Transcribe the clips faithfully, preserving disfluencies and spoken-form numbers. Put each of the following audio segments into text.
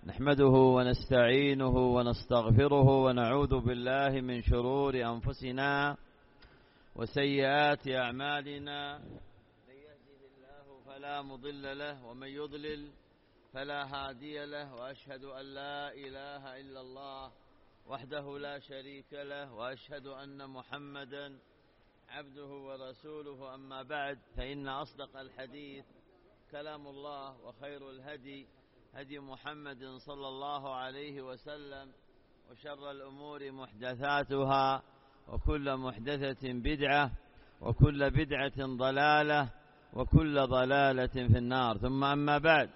نحمده ونستعينه ونستغفره ونعوذ بالله من شرور أنفسنا وسيئات أعمالنا. من يهده الله فلا مضل له ومن يضلل فلا هادي له، وأشهد أن لا إله إلا الله وحده لا شريك له، وأشهد أن محمدا عبده ورسوله. أما بعد، فإن أصدق الحديث كلام الله، وخير الهدي هدي محمد صلى الله عليه وسلم، وشر الأمور محدثاتها، وكل محدثة بدعة، وكل بدعة ضلالة، وكل ضلالة في النار. ثم أما بعد،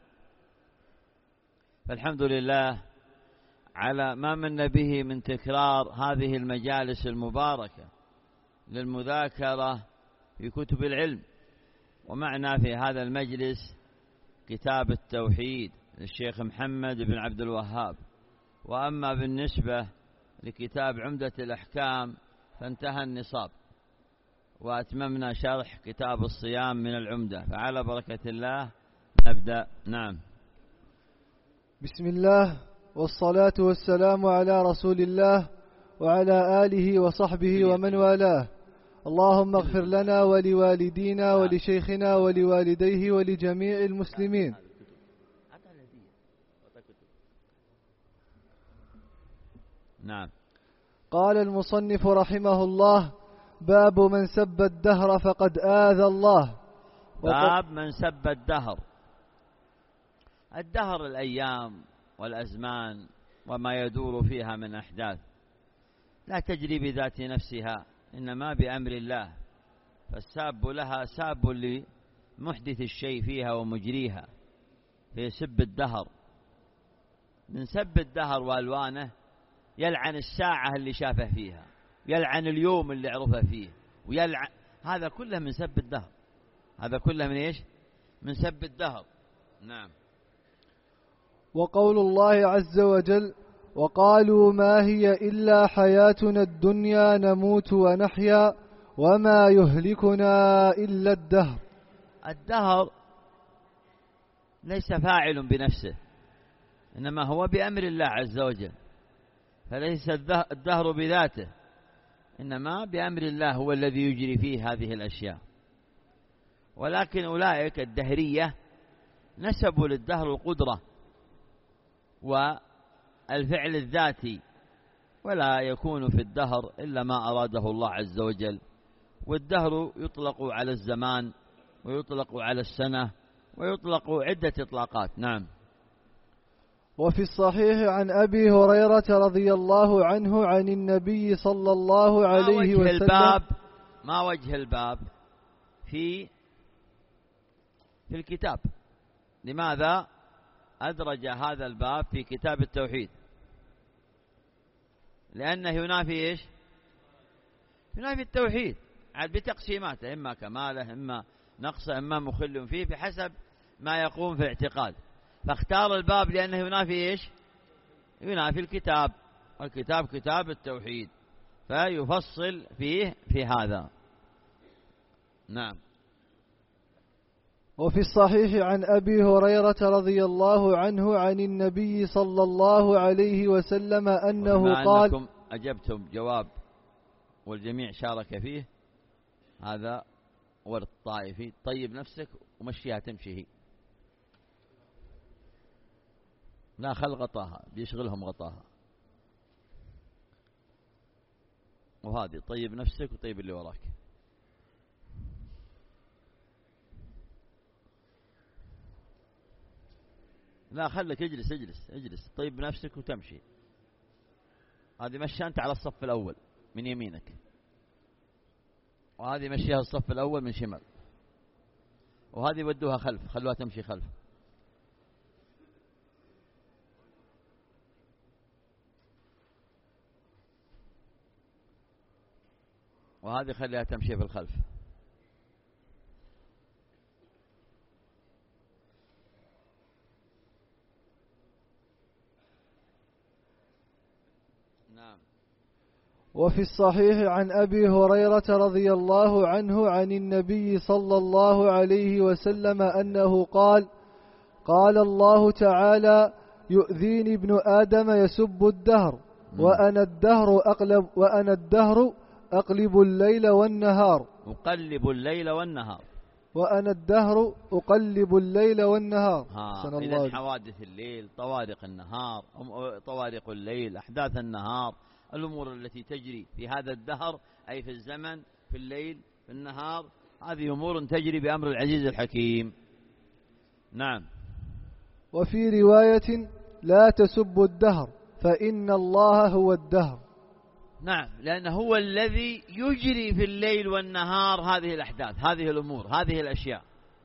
فالحمد لله على ما من به من تكرار هذه المجالس المباركة للمذاكرة في كتب العلم. ومعنا في هذا المجلس كتاب التوحيد للشيخ محمد بن عبد الوهاب. وأما بالنسبة لكتاب عمدة الأحكام فانتهى النصاب، وأتممنا شرح كتاب الصيام من العمدة، فعلى بركة الله نبدأ. نعم. بسم الله والصلاة والسلام على رسول الله وعلى آله وصحبه ومن والاه. اللهم اغفر لنا ولوالدينا ولشيخنا ولوالديه ولجميع المسلمين. نعم. قال المصنف رحمه الله: باب من سب الدهر فقد آذى الله. باب من سب الدهر. الدهر الأيام والأزمان وما يدور فيها من أحداث لا تجري بذات نفسها، إنما بأمر الله، فالساب لها ساب لمحدث الشيء فيها ومجريها، فيسب الدهر. من سب الدهر وألوانه يلعن الساعة اللي شافه فيها، يلعن اليوم اللي عرفه فيه، ويلعن هذا كله من سب الدهر. هذا كله من إيش؟ من سب الدهر. نعم. وقول الله عز وجل: وقالوا ما هي إلا حياتنا الدنيا نموت ونحيا وما يهلكنا إلا الدهر. الدهر ليس فاعل بنفسه، إنما هو بأمر الله عز وجل، فليس الدهر بذاته، إنما بأمر الله هو الذي يجري فيه هذه الأشياء. ولكن أولئك الدهرية نسبوا للدهر القدرة والفعل الذاتي، ولا يكون في الدهر إلا ما أراده الله عز وجل. والدهر يطلق على الزمان، ويطلق على السنة، ويطلق عدة إطلاقات. نعم. وفي الصحيح عن أبي هريرة رضي الله عنه عن النبي صلى الله عليه ما وجه وسلم. الباب ما وجه الباب في في الكتاب؟ لماذا أدرج هذا الباب في كتاب التوحيد؟ لأنه ينافي إيش؟ ينافي التوحيد عاد بتقسيماته، إما كماله، إما نقصه، إما مخل فيه، بحسب ما يقوم في الاعتقاد. فاختار الباب لأنه ينافي إيش؟ ينافي الكتاب، والكتاب كتاب التوحيد، فيفصل فيه في هذا. نعم. وفي الصحيح عن أبي هريرة رضي الله عنه عن النبي صلى الله عليه وسلم أنه قال: أنكم أجبتم جواب والجميع شارك فيه، هذا ورد طائفي. طيب نفسك ومشيها تمشي هي، لا خل غطاها، بيشغلهم غطاها. وهذه طيب نفسك وطيب اللي وراك. لا خلك اجلس اجلس اجلس، طيب نفسك وتمشي. هذه مشي أنت على الصف الأول من يمينك، وهذه مشيها الصف الأول من شمال، وهذه ودوها خلف، خلوها تمشي خلف. وهذه خليها تمشي في الخلف. نعم. وفي الصحيح عن أبي هريرة رضي الله عنه عن النبي صلى الله عليه وسلم أنه قال: قال الله تعالى: يؤذيني ابن آدم يسب الدهر وأنا الدهر أقلب وأنا الدهر أقلب الليل والنهار أقلب الليل والنهار وأنا الدهر أقلب الليل والنهار. إذا حوادث الليل، طوارق النهار، طوارق الليل، أحداث النهار، الأمور التي تجري في هذا الدهر أي في الزمن، في الليل، في النهار، هذه أمور تجري بأمر العزيز الحكيم. نعم. وفي رواية لا تسبوا الدهر فإن الله هو الدهر. نعم، لأنه هو الذي يجري في الليل والنهار هذه الأحداث، هذه الأمور، هذه الأشياء.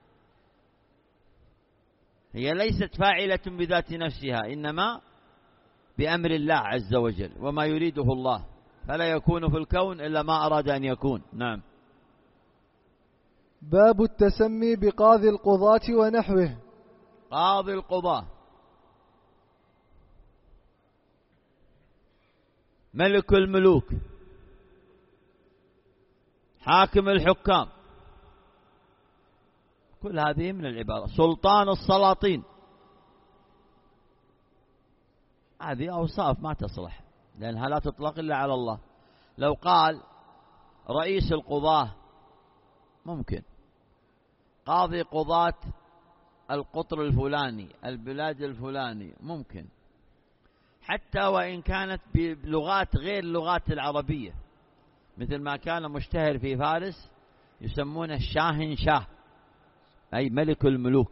هي ليست فاعلة بذات نفسها، إنما بأمر الله عز وجل وما يريده الله، فلا يكون في الكون إلا ما أراد أن يكون. نعم. باب التسمي بقاضي القضاة ونحوه. قاضي القضاة، ملك الملوك، حاكم الحكام، كل هذه من العبارة. سلطان السلاطين، هذه أوصاف ما تصلح لأنها لا تطلق إلا على الله. لو قال رئيس القضاة ممكن، قاضي قضاة القطر الفلاني، البلاد الفلاني ممكن، حتى وإن كانت بلغات غير اللغات العربية، مثل ما كان مشتهر في فارس يسمونه الشاهن شاه، أي ملك الملوك،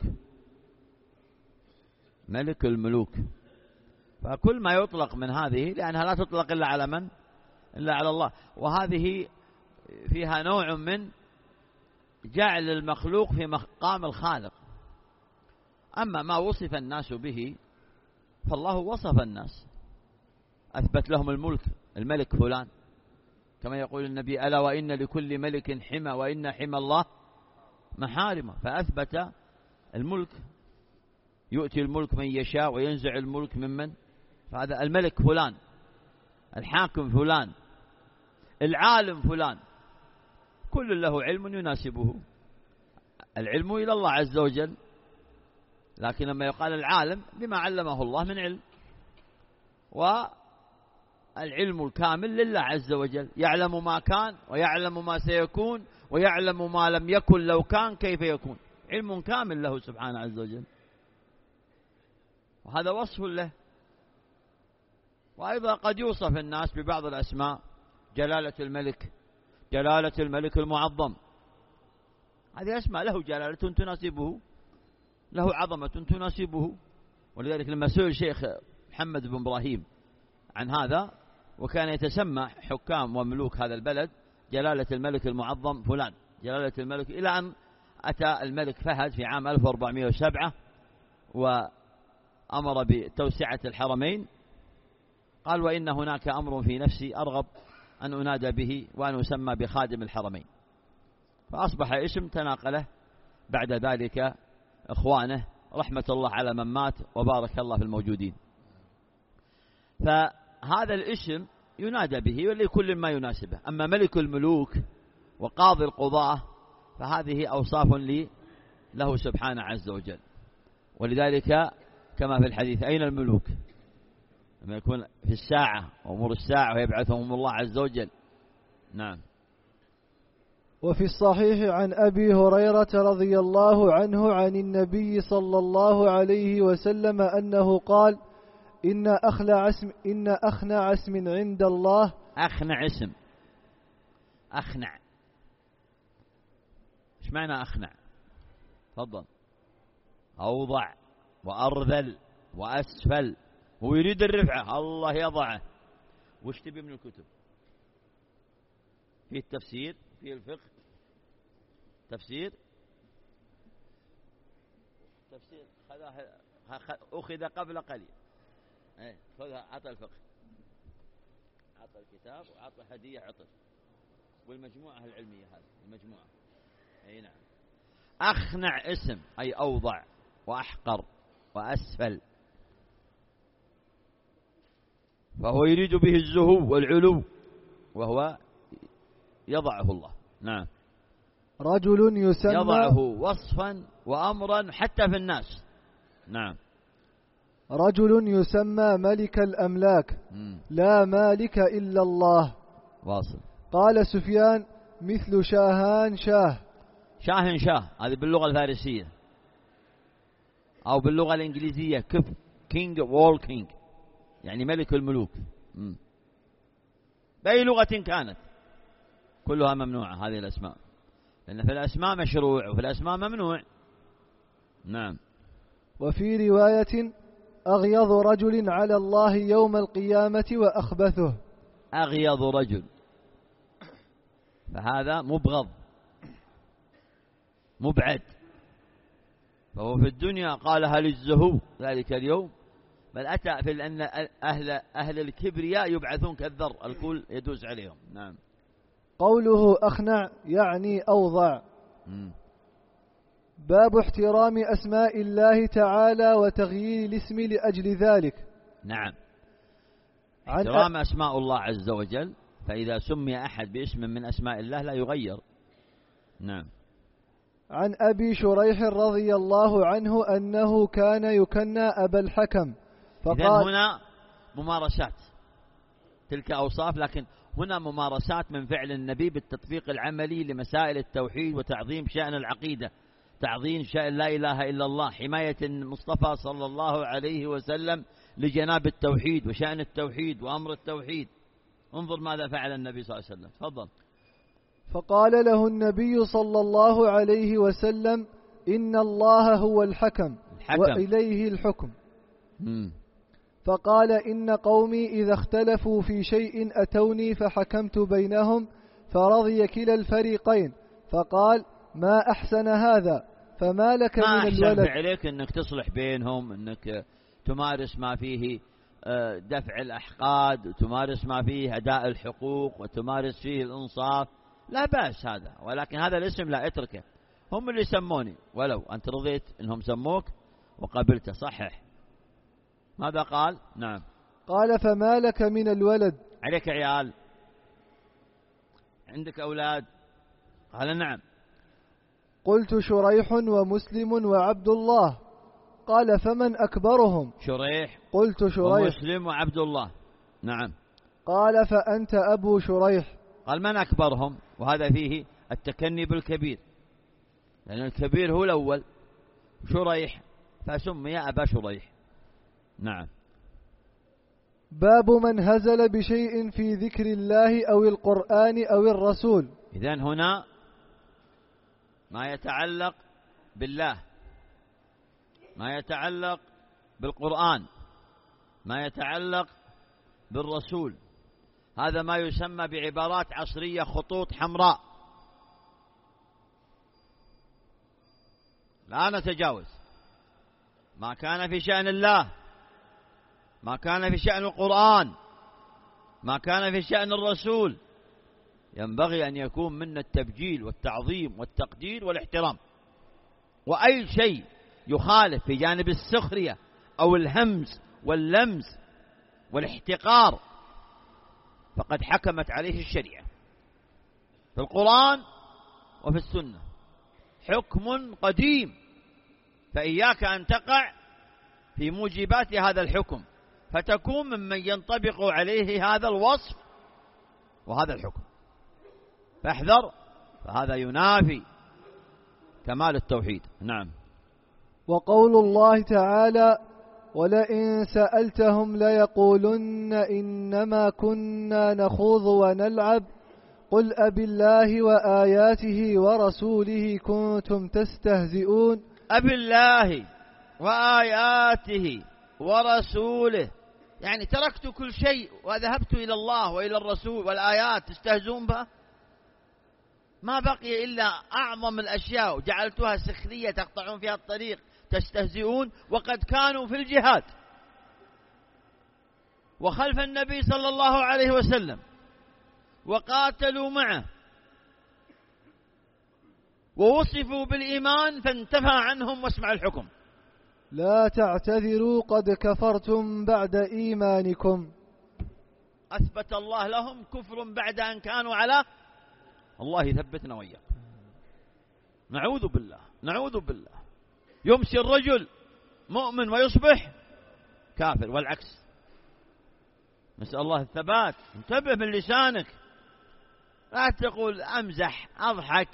ملك الملوك. فكل ما يطلق من هذه، لأنها لا تطلق إلا على من؟ إلا على الله. وهذه فيها نوع من جعل المخلوق في مقام الخالق. أما ما وصف الناس به فالله وصف الناس، أثبت لهم الملك، الملك فلان، كما يقول النبي ألا وإن لكل ملك حمى وإن حمى الله محارمه، فأثبت الملك، يؤتي الملك من يشاء وينزع الملك ممن، فهذا الملك فلان، الحاكم فلان، العالم فلان، كل له علم يناسبه. العلم إلى الله عز وجل، لكن لما يقال العالم بما علمه الله من علم، والعلم الكامل لله عز وجل، يعلم ما كان ويعلم ما سيكون ويعلم ما لم يكن لو كان كيف يكون، علم كامل له سبحانه عز وجل، وهذا وصف له. وأيضا قد يوصف الناس ببعض الأسماء، جلالة الملك، جلالة الملك المعظم، هذه أسماء له جلالة تناسبه، له عظمة تناسبه. ولذلك لما سئل شيخ محمد بن إبراهيم عن هذا، وكان يتسمى حكام وملوك هذا البلد جلالة الملك المعظم فلان، جلالة الملك، إلى أن أتى الملك فهد في عام ألف وأربعمائة وسبعة وأمر بتوسعة الحرمين، قال وإن هناك أمر في نفسي أرغب أن أنادى به وأن أسمى بخادم الحرمين، فأصبح اسم تناقله بعد ذلك إخوانه، رحمة الله على من مات وبارك الله في الموجودين. فهذا الاسم ينادى به ولكل ما يناسبه. أما ملك الملوك وقاضي القضاة فهذه أوصاف لي له سبحانه عز وجل. ولذلك كما في الحديث أين الملوك لما يكون في الساعة وأمور الساعة ويبعثهم الله عز وجل. نعم. وفي الصحيح عن أبي هريرة رضي الله عنه عن النبي صلى الله عليه وسلم أنه قال إن أخلع اسم إن أخنع اسم عند الله. أخنع اسم، أخنع إيش معنى أخنع؟ تفضل. أوضع وأرذل وأسفل، ويريد الرفعة الله يضعه. وش تبي من الكتب؟ في التفسير، في الفقه، تفسير تفسير أخذ قبل قليل، ايه خذها، عطى الفقه، عطى الكتاب وعطى هدية عطر، والمجموعة العلمية هذه المجموعة. اي نعم. أخنع اسم أي أوضع وأحقر وأسفل، فهو يريد به الزهو والعلو، وهو يضعه الله. نعم. رجل يسمى، يضعه وصفا وأمرا حتى في الناس. نعم. رجل يسمى ملك الأملاك مم. لا مالك إلا الله. واصل. قال سفيان مثل شاهان شاه. شاهن شاه هذه باللغة الفارسية، أو باللغة الإنجليزية كف كينج وول كينج، يعني ملك الملوك. مم. بأي لغة كانت كلها ممنوعة هذه الأسماء، لأن في الأسماء مشروع وفي الأسماء ممنوع. نعم. وفي رواية أغيظ رجل على الله يوم القيامة وأخبثه. أغيظ رجل، فهذا مبغض مبعد، فهو في الدنيا قالها للزهو ذلك اليوم، بل أتى في أن أهل, أهل الكبرياء يبعثون كالذر الكل يدوس عليهم. نعم. قوله أخنع يعني أوضع. م. باب احترام أسماء الله تعالى وتغيير الاسم لأجل ذلك. نعم. عن احترام أسماء الله عز وجل، فإذا سمي أحد باسم من أسماء الله لا يغير. نعم. عن أبي شريح رضي الله عنه أنه كان يكنى أبا الحكم، إذن فقال هنا ممارسات، تلك أوصاف، لكن هنا ممارسات من فعل النبي بالتطبيق العملي لمسائل التوحيد وتعظيم شأن العقيدة، تعظيم شأن لا إله إلا الله، حماية المصطفى صلى الله عليه وسلم لجناب التوحيد وشأن التوحيد وأمر التوحيد. انظر ماذا فعل النبي صلى الله عليه وسلم. تفضل. فقال له النبي صلى الله عليه وسلم إن الله هو الحكم, الحكم. وإليه الحكم. مم. فقال إن قومي إذا اختلفوا في شيء أتوني فحكمت بينهم فرضي كلا الفريقين. فقال ما أحسن هذا، فما لك ما من أحسن الولد. عليك أنك تصلح بينهم، أنك تمارس ما فيه دفع الأحقاد، وتمارس ما فيه أداء الحقوق، وتمارس فيه الإنصاف، لا بأس هذا، ولكن هذا الاسم لا اتركه. هم اللي سموني، ولو أنت رضيت أنهم سموك وقبلت صحح. ماذا قال؟ نعم. قال فما لك من الولد. عليك عيال؟ عندك أولاد؟ قال نعم. قلت شريح ومسلم وعبد الله. قال فمن أكبرهم؟ شريح. قلت شريح. ومسلم وعبد الله. نعم. قال فأنت أبو شريح. قال من أكبرهم؟ وهذا فيه التكني بالكبير، لأن الكبير هو الأول شريح، فسمي أبا شريح. نعم. باب من هزل بشيء في ذكر الله أو القرآن أو الرسول. إذن هنا ما يتعلق بالله، ما يتعلق بالقرآن، ما يتعلق بالرسول، هذا ما يسمى بعبارات عصرية خطوط حمراء، لا نتجاوز. ما كان في شأن الله، ما كان في شأن القرآن، ما كان في شأن الرسول، ينبغي أن يكون منا التبجيل والتعظيم والتقدير والاحترام. وأي شيء يخالف في جانب السخرية أو الهمز واللمز والاحتقار فقد حكمت عليه الشريعة في القرآن وفي السنة، حكم قديم، فإياك أن تقع في موجبات هذا الحكم فتكون ممن ينطبق عليه هذا الوصف وهذا الحكم، فاحذر، فهذا ينافي كمال التوحيد. نعم. وقول الله تعالى ولئن سألتهم ليقولن إنما كنا نخوض ونلعب قل أبالله وآياته ورسوله كنتم تستهزئون. أبالله وآياته ورسوله، يعني تركت كل شيء وذهبت إلى الله وإلى الرسول والآيات تستهزئون بها، ما بقي إلا أعظم الأشياء وجعلتها سخرية تقطعون فيها الطريق تستهزئون، وقد كانوا في الجهاد وخلف النبي صلى الله عليه وسلم وقاتلوا معه ووصفوا بالإيمان فانتفى عنهم واسمع الحكم. لا تعتذروا قد كفرتم بعد إيمانكم. أثبت الله لهم كفر بعد أن كانوا على الله. يثبتنا وإياكم. نعوذ بالله، نعوذ بالله. يمسي الرجل مؤمن ويصبح كافر، والعكس. نسأل الله الثبات. انتبه من لسانك، لا تقول أمزح أضحك.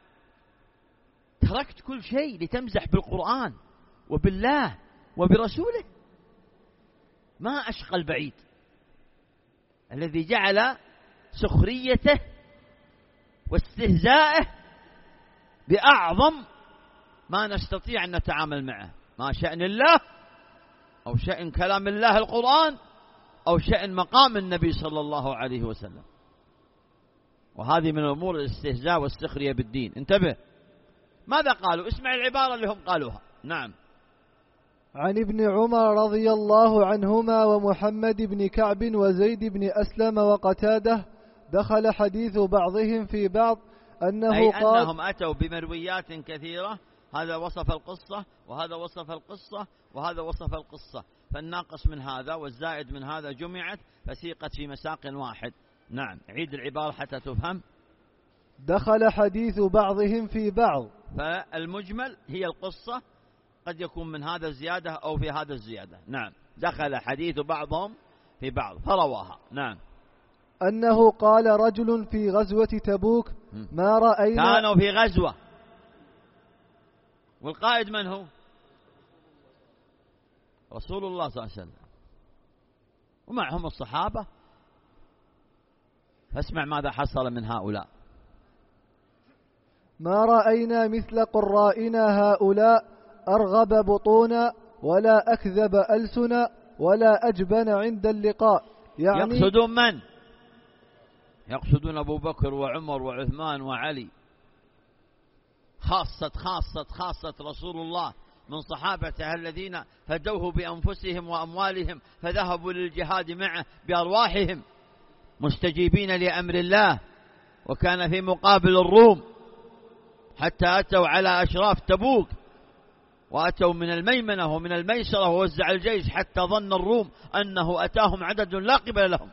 تركت كل شيء لتمزح بالقرآن وبالله وبرسوله. ما أشقى البعيد الذي جعل سخريته واستهزائه بأعظم ما نستطيع أن نتعامل معه، ما شأن الله أو شأن كلام الله القرآن أو شأن مقام النبي صلى الله عليه وسلم. وهذه من أمور الاستهزاء والسخرية بالدين. انتبه ماذا قالوا، اسمع العبارة اللي هم قالوها. نعم. عن ابن عمر رضي الله عنهما ومحمد بن كعب وزيد بن أسلم وقتاده دخل حديث بعضهم في بعض أنه أي قال أنهم أتوا بمرويات كثيرة، هذا وصف القصة وهذا وصف القصة وهذا وصف القصة، فالناقص من هذا والزائد من هذا جمعت فسيقت في مساق واحد. نعم، عيد العبارة حتى تفهم. دخل حديث بعضهم في بعض، فالمجمل هي القصة، قد يكون من هذا الزيادة أو في هذا الزيادة. نعم، دخل حديث بعضهم في بعض فرواها. نعم. أنه قال رجل في غزوة تبوك ما رأينا. كانوا في غزوة، والقائد من هو؟ رسول الله صلى الله عليه وسلم، ومعهم الصحابة. فاسمع ماذا حصل من هؤلاء. ما رأينا مثل قرائنا هؤلاء أرغب بطونا ولا أكذب ألسنا ولا أجبن عند اللقاء. يعني يقصدون من؟ يقصدون أبو بكر وعمر وعثمان وعلي، خاصة خاصة خاصة رسول الله من صحابته الذين فدوه بأنفسهم وأموالهم، فذهبوا للجهاد معه بأرواحهم مستجيبين لأمر الله. وكان في مقابل الروم حتى أتوا على أشراف تبوك، وأتوا من الميمنة ومن الميسرة ووزع الجيش، حتى ظن الروم أنه أتاهم عدد لا قبل لهم،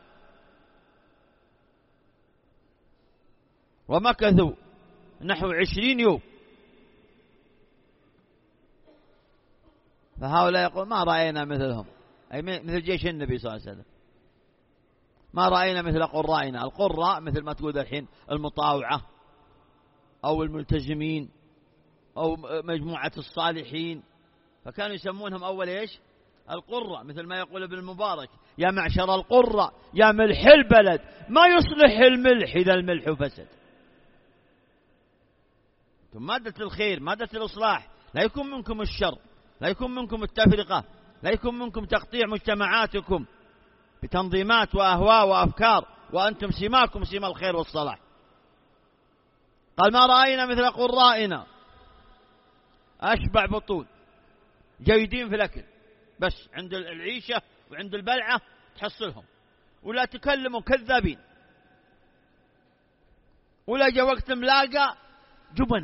ومكثوا نحو عشرين يوم. فهؤلاء يقول ما رأينا مثلهم، أي مثل جيش النبي صلى الله عليه وسلم. ما رأينا مثل قرائنا. القراء مثل ما تقول الحين المطاوعة أو الملتزمين أو مجموعة الصالحين، فكانوا يسمونهم أول إيش؟ القراء، مثل ما يقول ابن المبارك يا معشر القراء يا ملح البلد، ما يصلح الملح إذا الملح فسد. مادة الخير، مادة الإصلاح، لا يكون منكم الشر، لا يكون منكم التفرقة، لا يكون منكم تقطيع مجتمعاتكم بتنظيمات وأهواء وأفكار، وأنتم سماكم سما الخير والصلاح. قال ما رأينا مثل قرائنا، أشبع بطول، جيدين في الأكل، بس عند العيشة وعند البلعة تحصلهم، ولا تكلموا كذابين، ولا جاء وقت ملاقى جبنة.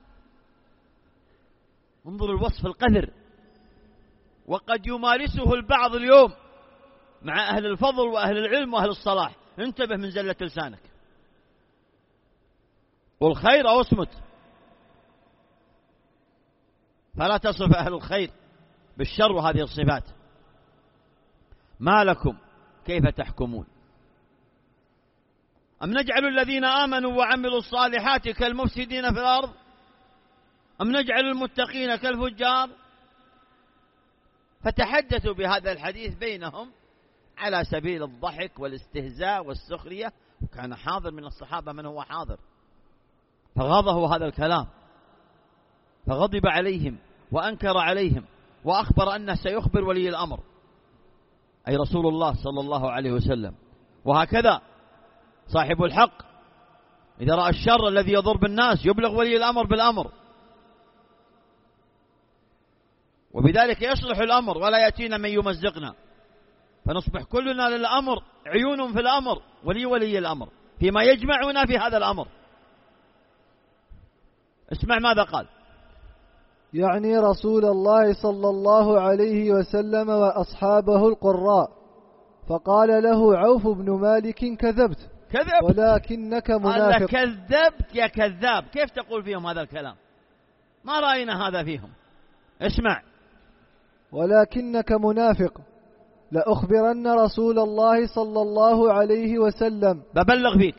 انظر الوصف القذر، وقد يمارسه البعض اليوم مع أهل الفضل وأهل العلم وأهل الصلاح. انتبه من زلة لسانك، قل خير أو اصمت، فلا تصف أهل الخير بالشر وهذه الصفات. ما لكم كيف تحكمون؟ أم نجعل الذين آمنوا وعملوا الصالحات كالمفسدين في الأرض أم نجعل المتقين كالفجار؟ فتحدثوا بهذا الحديث بينهم على سبيل الضحك والاستهزاء والسخرية. وكان حاضر من الصحابة من هو حاضر، فغضه هذا الكلام، فغضب عليهم وأنكر عليهم، وأخبر أنه سيخبر ولي الأمر أي رسول الله صلى الله عليه وسلم. وهكذا صاحب الحق إذا رأى الشر الذي يضر بالناس يبلغ ولي الأمر بالأمر، وبذلك يصلح الأمر ولا يأتينا من يمزقنا، فنصبح كلنا للأمر عيون في الأمر ولي ولي الأمر فيما يجمعنا في هذا الأمر. اسمع ماذا قال. يعني رسول الله صلى الله عليه وسلم وأصحابه القراء، فقال له عوف بن مالك كذبت كذبت ولكنك منافق. كذبت يا كذاب، كيف تقول فيهم هذا الكلام؟ ما رأينا هذا فيهم. اسمع، ولكنك منافق لأخبرن رسول الله صلى الله عليه وسلم. ببلغ فيك.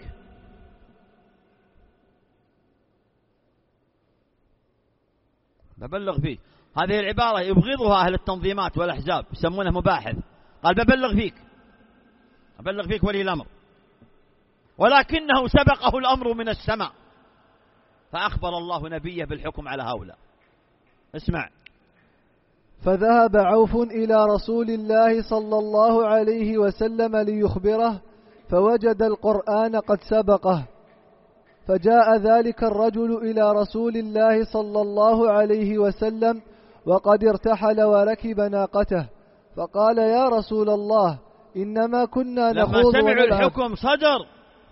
ببلغ فيك. هذه العبارة يبغضها أهل التنظيمات والأحزاب، يسمونه مباحث. قال ببلغ فيك، أبلغ فيك ولي الأمر، ولكنه سبقه الأمر من السماء فأخبر الله نبيه بالحكم على هؤلاء. اسمع. فذهب عوف إلى رسول الله صلى الله عليه وسلم ليخبره، فوجد القرآن قد سبقه، فجاء ذلك الرجل إلى رسول الله صلى الله عليه وسلم وقد ارتحل وركب ناقته، فقال يا رسول الله إنما كنا نخوض ونلعب. لما سمعوا الحكم صدر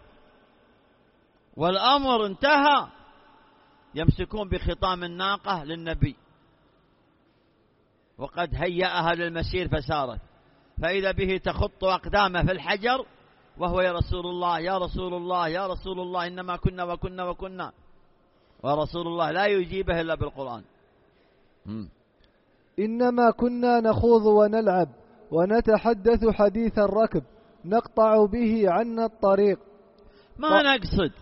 والأمر انتهى يمسكون بخطام الناقة للنبي، وقد هيأها للمسير فسارت، فإذا به تخط أقدامه في الحجر وهو يا رسول الله يا رسول الله يا رسول الله إنما كنا وكنا وكنا، ورسول الله لا يجيبه إلا بالقرآن. م. إنما كنا نخوض ونلعب ونتحدث حديث الركب نقطع به عنا الطريق. ما ط... نقصد،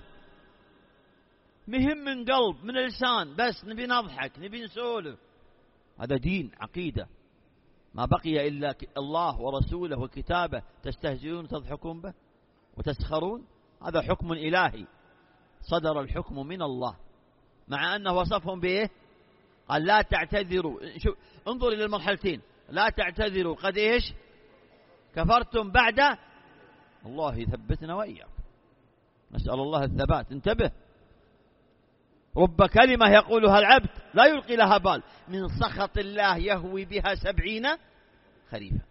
مهم من قلب من لسان، بس نبي نضحك نبي نسولف. هذا دين عقيدة، ما بقي إلا الله ورسوله وكتابه، تستهزئون وتضحكون به وتسخرون. هذا حكم إلهي، صدر الحكم من الله، مع أنه وصفهم بإيه؟ قال لا تعتذروا. شو انظر إلى المرحلتين، لا تعتذروا قد إيش كفرتم بعد. الله يثبتنا وإياكم، نسأل الله الثبات. انتبه، رب كلمة يقولها العبد لا يلقي لها بال، من سخط الله يهوي بها سبعين خريفا،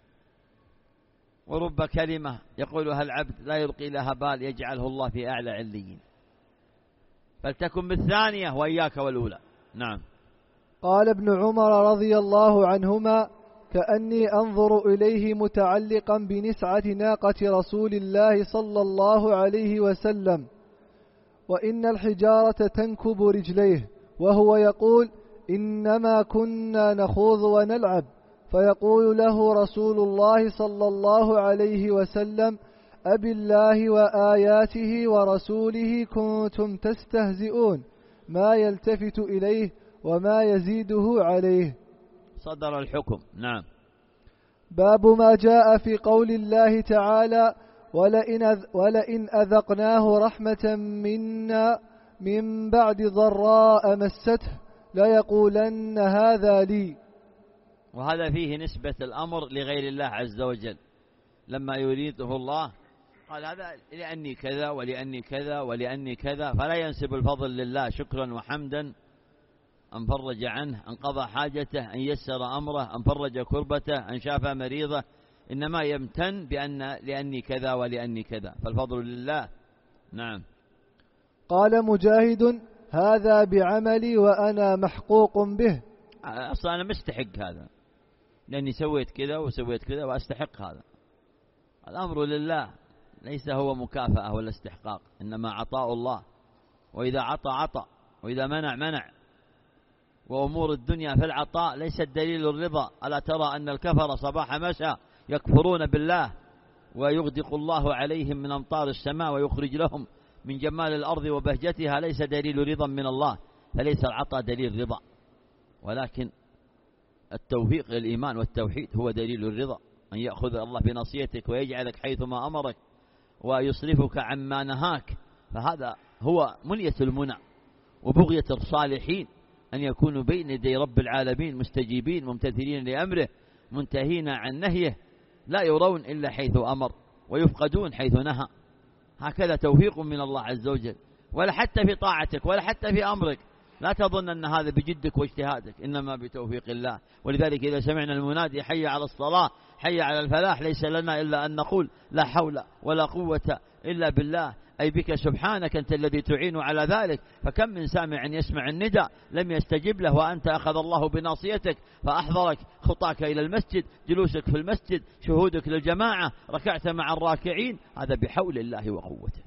ورب كلمة يقولها العبد لا يلقي لها بال يجعله الله في أعلى عليين. فلتكن بالثانية وإياك والأولى. نعم. قال ابن عمر رضي الله عنهما كأني أنظر إليه متعلقا بنسعة ناقة رسول الله صلى الله عليه وسلم، وإن الحجارة تنكب رجليه، وهو يقول إنما كنا نخوض ونلعب، فيقول له رسول الله صلى الله عليه وسلم أبي الله وآياته ورسوله كنتم تستهزئون، ما يلتفت إليه وما يزيده عليه. صدر الحكم. نعم. باب ما جاء في قول الله تعالى ولئن, ولئن أذقناه رحمة منا من بعد ضراء مسته ليقولن هذا لي. وهذا فيه نسبة الأمر لغير الله عز وجل، لما يريده الله قال هذا لأني كذا ولأني كذا ولأني كذا، فلا ينسب الفضل لله شكرا وحمدا أن فرج عنه، أن قضى حاجته، أن يسر أمره، أن فرج كربته، أن شافى مريضه، إنما يمتن بأن لأني كذا ولأني كذا، فالفضل لله. نعم. قال مجاهد هذا بعملي وأنا محقوق به. أصلا أنا مستحق هذا، لأني سويت كذا وسويت كذا وأستحق هذا. الأمر لله، ليس هو مكافأة ولا استحقاق، إنما عطاء الله، وإذا عطى عطى، وإذا منع منع. وأمور الدنيا في العطاء ليست دليل الرضا. ألا ترى أن الكفر صباح مساء يكفرون بالله ويغدق الله عليهم من أمطار السماء ويخرج لهم من جمال الأرض وبهجتها، ليس دليل رضا من الله، فليس العطاء دليل رضا، ولكن التوفيق للإيمان والتوحيد هو دليل الرضا، أن يأخذ الله بنصيتك ويجعلك حيثما أمرك ويصرفك عما نهاك، فهذا هو منية المنى وبغية الصالحين، أن يكونوا بين يدي رب العالمين مستجيبين ممتثلين لأمره منتهين عن نهيه، لا يرون إلا حيث أمر ويفقدون حيث نهى. هكذا توفيق من الله عز وجل، ولا حتى في طاعتك ولا حتى في أمرك لا تظن أن هذا بجدك واجتهادك، إنما بتوفيق الله. ولذلك إذا سمعنا المنادي حي على الصلاة حي على الفلاح ليس لنا إلا أن نقول لا حول ولا قوة إلا بالله، أي بك سبحانك أنت الذي تعين على ذلك. فكم من سامع يسمع النداء لم يستجب له، وأنت أخذ الله بناصيتك فأحضرك، خطاك إلى المسجد، جلوسك في المسجد، شهودك للجماعة، ركعت مع الراكعين، هذا بحول الله وقوته.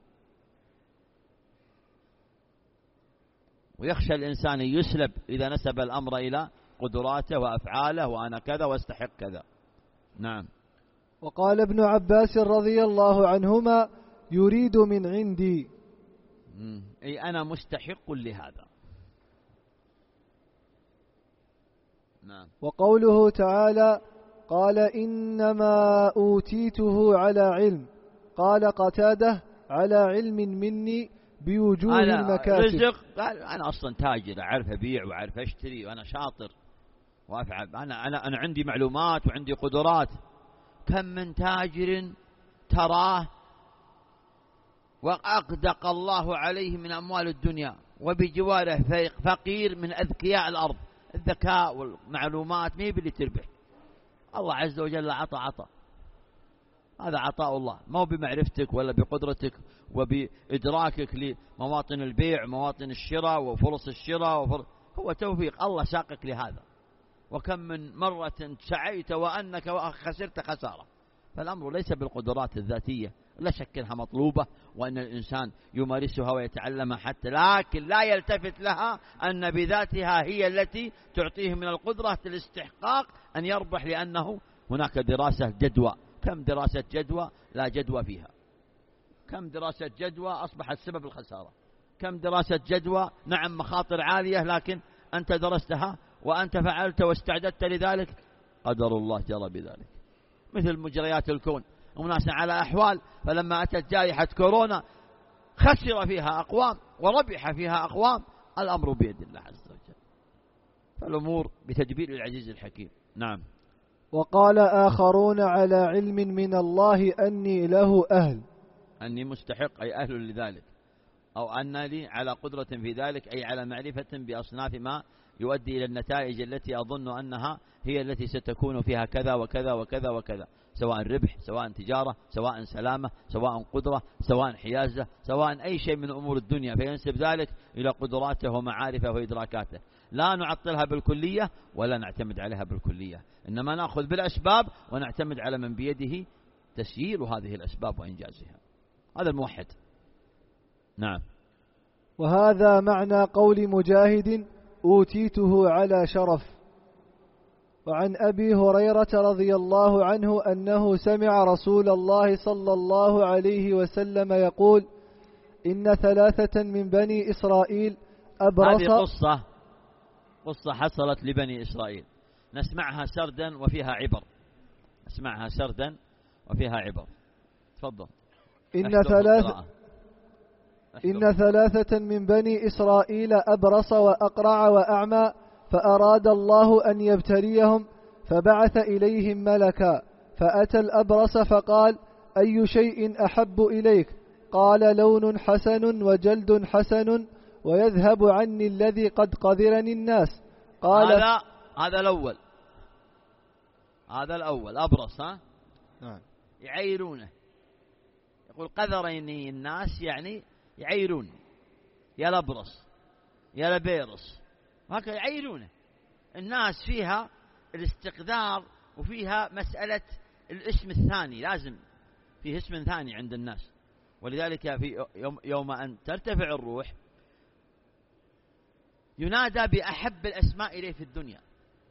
ويخشى الإنسان يسلب إذا نسب الأمر إلى قدراته وأفعاله، وأنا كذا واستحق كذا. نعم. وقال ابن عباس رضي الله عنهما يريد من عندي، أي أنا مستحق لهذا. نعم. وقوله تعالى قال إنما أوتيته على علم، قال قتادة على علم مني بوجوه المكاسب. رزق قال أنا أصلا تاجر، أعرف أبيع وأعرف أشتري وأنا شاطر وأفعل، أنا أنا أنا عندي معلومات وعندي قدرات. كم من تاجر تراه وأقدق الله عليه من أموال الدنيا وبجواره فقير من أذكياء الأرض. الذكاء والمعلومات ما يبي اللي تربح. الله عز وجل عطى عطى، هذا عطاء الله، ما هو بمعرفتك ولا بقدرتك وبإدراكك لمواطن البيع ومواطن الشراء وفرص الشراء وفرص، هو توفيق الله ساقك لهذا. وكم من مرة سعيت وأنك خسرت خسارة. فالأمر ليس بالقدرات الذاتية، لا شك أنها مطلوبة وأن الإنسان يمارسها ويتعلمها حتى، لكن لا يلتفت لها أن بذاتها هي التي تعطيه من القدرة الاستحقاق أن يربح، لأنه هناك دراسة جدوى. كم دراسة جدوى لا جدوى فيها، كم دراسة جدوى أصبحت سبب الخسارة، كم دراسة جدوى نعم مخاطر عالية لكن أنت درستها وأنت فعلت واستعددت لذلك، قدر الله جرى بذلك. مثل مجريات الكون، وناس على أحوال، فلما أتت جائحة كورونا خسر فيها أقوام وربح فيها أقوام. الأمر بيد الله عز وجل، فالأمور بتدبير العزيز الحكيم. نعم. وقال آخرون على علم من الله أني له أهل، أني مستحق أي أهل لذلك، أو أن لي على قدرة في ذلك، أي على معرفة بأصناف ما يؤدي إلى النتائج التي أظن أنها هي التي ستكون فيها كذا وكذا وكذا وكذا، سواء ربح، سواء تجارة، سواء سلامة، سواء قدرة، سواء حيازة، سواء أي شيء من أمور الدنيا، فينسب ذلك إلى قدراته ومعارفه وإدراكاته. لا نعطلها بالكلية ولا نعتمد عليها بالكلية، إنما نأخذ بالأسباب ونعتمد على من بيده تسيير هذه الأسباب وإنجازها. هذا الموحد. نعم. وهذا معنى قول مجاهد أوتيته على شرف. وعن أبي هريرة رضي الله عنه أنه سمع رسول الله صلى الله عليه وسلم يقول إن ثلاثة من بني إسرائيل أبرص. هذه قصة قصة حصلت لبني إسرائيل، نسمعها سردا وفيها عبر، نسمعها سردا وفيها عبر. تفضل. إن ثلاثة إن ثلاثة من بني إسرائيل أبرص وأقرع وأعمى، فأراد الله أن يبتليهم فبعث إليهم ملكا، فأتى الأبرص فقال أي شيء أحب إليك؟ قال لون حسن وجلد حسن ويذهب عني الذي قد قذرني الناس. قال هذا هذا الأول، هذا الأول أبرص، ها نعم. يعيرونه، يقول قذرني الناس، يعني يعيرون، يا لبرص يا لبيرص، هكذا يعيرونه الناس. فيها الاستقذار وفيها مسألة الاسم الثاني، لازم فيه اسم ثاني عند الناس. ولذلك في يوم, يوم أن ترتفع الروح ينادى بأحب الأسماء إليه في الدنيا،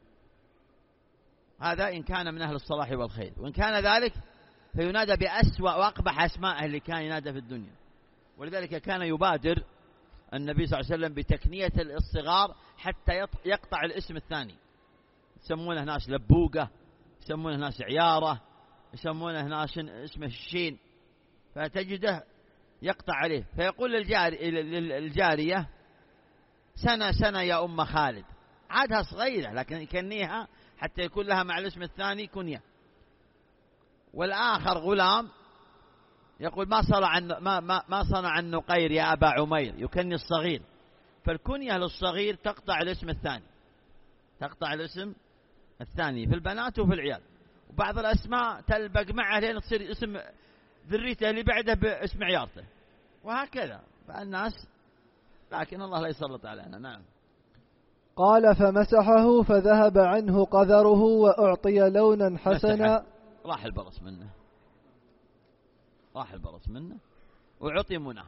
هذا إن كان من أهل الصلاح والخير، وإن كان ذلك فينادى بأسوأ وأقبح أسماء اللي كان ينادى في الدنيا. ولذلك كان يبادر النبي صلى الله عليه وسلم بتكنية الصغار حتى يقطع الاسم الثاني. يسمونه ناس لبوقة، يسمونه ناس عيارة، يسمونه ناس اسمه الشين، فتجده يقطع عليه. فيقول للجارية سنة سنة يا أم خالد، عادها صغيرة لكن يكنيها حتى يكون لها مع الاسم الثاني كنية. والآخر غلام يقول ما صنع ما ما ما صنع النقير يا أبا عمير، يكني الصغير. فالكنية للصغير تقطع الاسم الثاني، تقطع الاسم الثاني في البنات وفي العيال. وبعض الأسماء تلبق معه لين تصير اسم ذريته اللي بعده باسم عيارته، وهكذا فالناس، لكن الله لا يسلط علينا. نعم. قال فمسحه فذهب عنه قذره وأعطي لونا حسنا. راح البرص منه، راح البرص منه وعطي منه،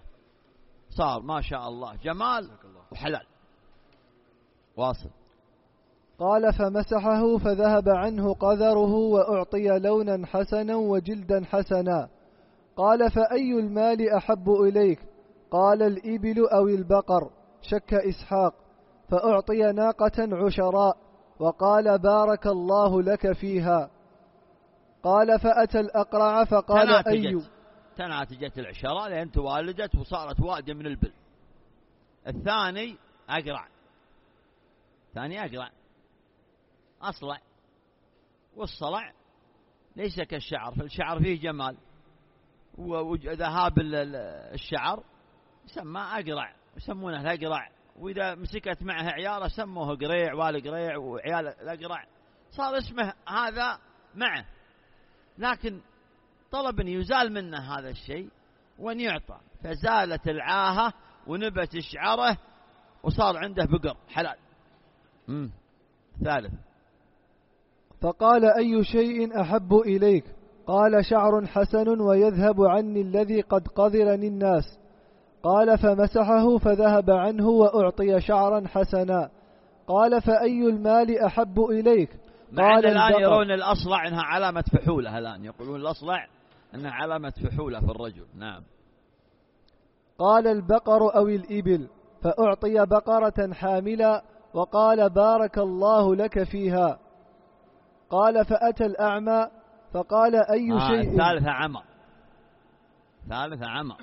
صار ما شاء الله جمال وحلال. واصل. قال فمسحه فذهب عنه قذره وأعطي لونا حسنا وجلدا حسنا. قال فأي المال أحب إليك؟ قال الإبل أو البقر، شك إسحاق. فأعطي ناقة عشراء وقال بارك الله لك فيها. قال فأتى الأقرع فقال أي تناتجت العشراء لأن توالدت وصارت وادية من البل. الثاني أقرع، ثاني أقرع أصلع، والصلع ليس كالشعر، فالشعر فيه جمال وذهاب الشعر يسمى أقرع، يسمونه الأقرع. وإذا مسكت معه عياله سموه قريع والقريع وعيال الأقرع، صار اسمه هذا معه. لكن طلب أن يزال منه هذا الشيء وأن يعطى، فزالت العاهة ونبت شعره وصار عنده بقر حلال. مم. ثالث. فقال أي شيء أحب إليك؟ قال شعر حسن ويذهب عني الذي قد قذرني الناس. قال فمسحه فذهب عنه وأعطي شعرا حسنا. قال فأي المال أحب إليك؟ قال الآن يرون الأصلع أنها علامة فحولة، الآن يقولون الأصلع أنها علامة فحولة في الرجل. نعم. قال البقر أو الإبل، فأعطي بقرة حاملا وقال بارك الله لك فيها. قال فأتى الأعمى فقال أي آه شيء. ثالثة عمى، ثالثة عمى.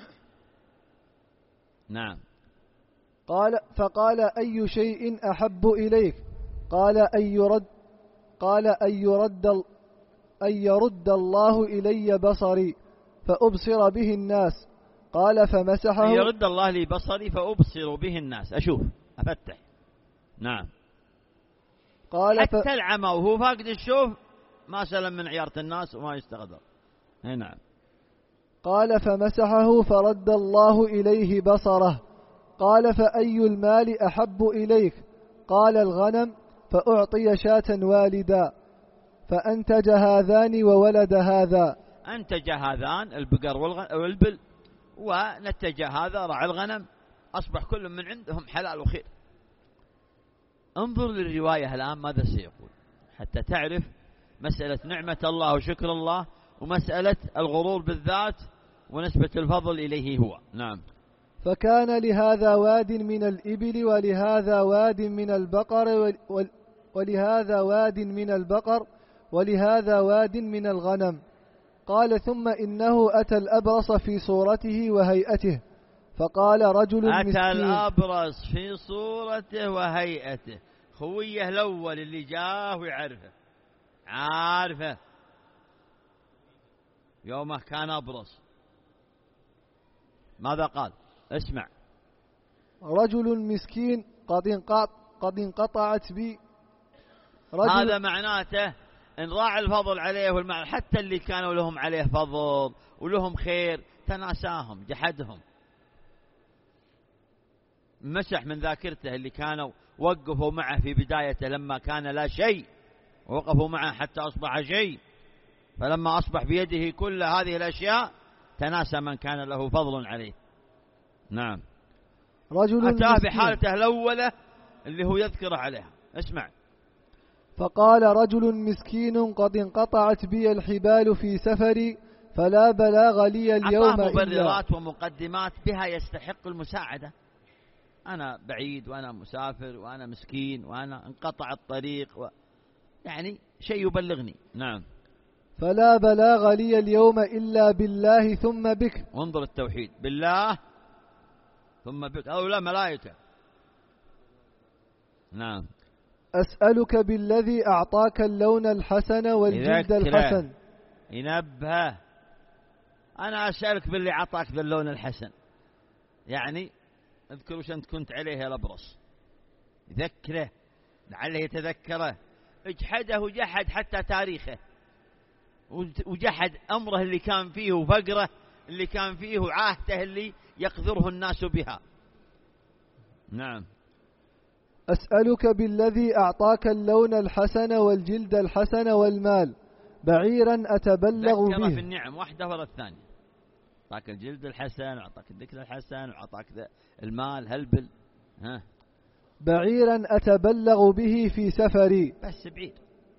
نعم. قال فقال أي شيء أحب إليك؟ قال أن يرد قال أن يرد أن يرد الله إلي بصري فأبصر به الناس. قال فمسحه. أن يرد الله لي بصري فأبصر به الناس، أشوف أفتح. نعم. قال حتى ف... العمى وهو فاقد الشوف ما سلم من عيارة الناس وما يستغدر. نعم. قال فمسحه فرد الله إليه بصره. قال فأي المال أحب إليك؟ قال الغنم، فأعطي شاة والدا، فأنتج هذان وولد هذا. أنتج هذان البقر والبل، ونتج هذا رعى الغنم، أصبح كل من عندهم حلال وخير. انظر للرواية الآن ماذا سيقول حتى تعرف مسألة نعمة الله وشكر الله، ومسألة الغرور بالذات ونسبة الفضل إليه هو. نعم. فكان لهذا واد من الإبل ولهذا واد من البقر ولهذا واد من البقر ولهذا واد من الغنم. قال ثم إنه أتى الأبرص في صورته وهيئته فقال رجل مسكين. أتى الأبرص في صورته وهيئته، خويه الأول اللي جاه ويعرفه، عارفه يومه كان أبرص. ماذا قال؟ اسمع. رجل مسكين قد انقطعت قد انقطعت بي. هذا معناته ان راعى الفضل عليه والمعنى، حتى اللي كانوا لهم عليه فضل ولهم خير تناساهم جحدهم، مسح من ذاكرته اللي كانوا وقفوا معه في بدايته لما كان لا شيء، ووقفوا معه حتى أصبح شيء، فلما أصبح بيده كل هذه الأشياء تناسى من كان له فضل عليه. نعم. رجل أتاه بحالته الأولى اللي هو يذكر عليها. اسمع. فقال رجل مسكين قد انقطعت بي الحبال في سفري فلا بلاغ لي اليوم إلا. مبررات ومقدمات بها يستحق المساعدة. أنا بعيد وأنا مسافر وأنا مسكين وأنا انقطع الطريق و... يعني شيء يبلغني. نعم. فلا بلاغ لي اليوم إلا بالله ثم بك. وانظر التوحيد، بالله ثم بك، أو لا ملائكة. نعم. أسألك بالذي أعطاك اللون الحسن والجلد الحسن. ينبه. أنا أسألك باللي أعطاك ذا اللون الحسن، يعني اذكر وش أنت كنت عليه يا الأبرص، يذكره لعله يتذكره. اجحده وجحد حتى تاريخه، وجحد أمره اللي كان فيه وفقره اللي كان فيه وعاهته اللي يقذره الناس بها. نعم. أسألك بالذي أعطاك اللون الحسن والجلد الحسن والمال بعيرا أتبلغ به. ذكر في النعم واحدة ولا الثانية، أعطاك الجلد الحسن وأعطاك الذكر الحسن وأعطاك المال هلبل. ها. بعيرا أتبلغ به في سفري. بس بعير.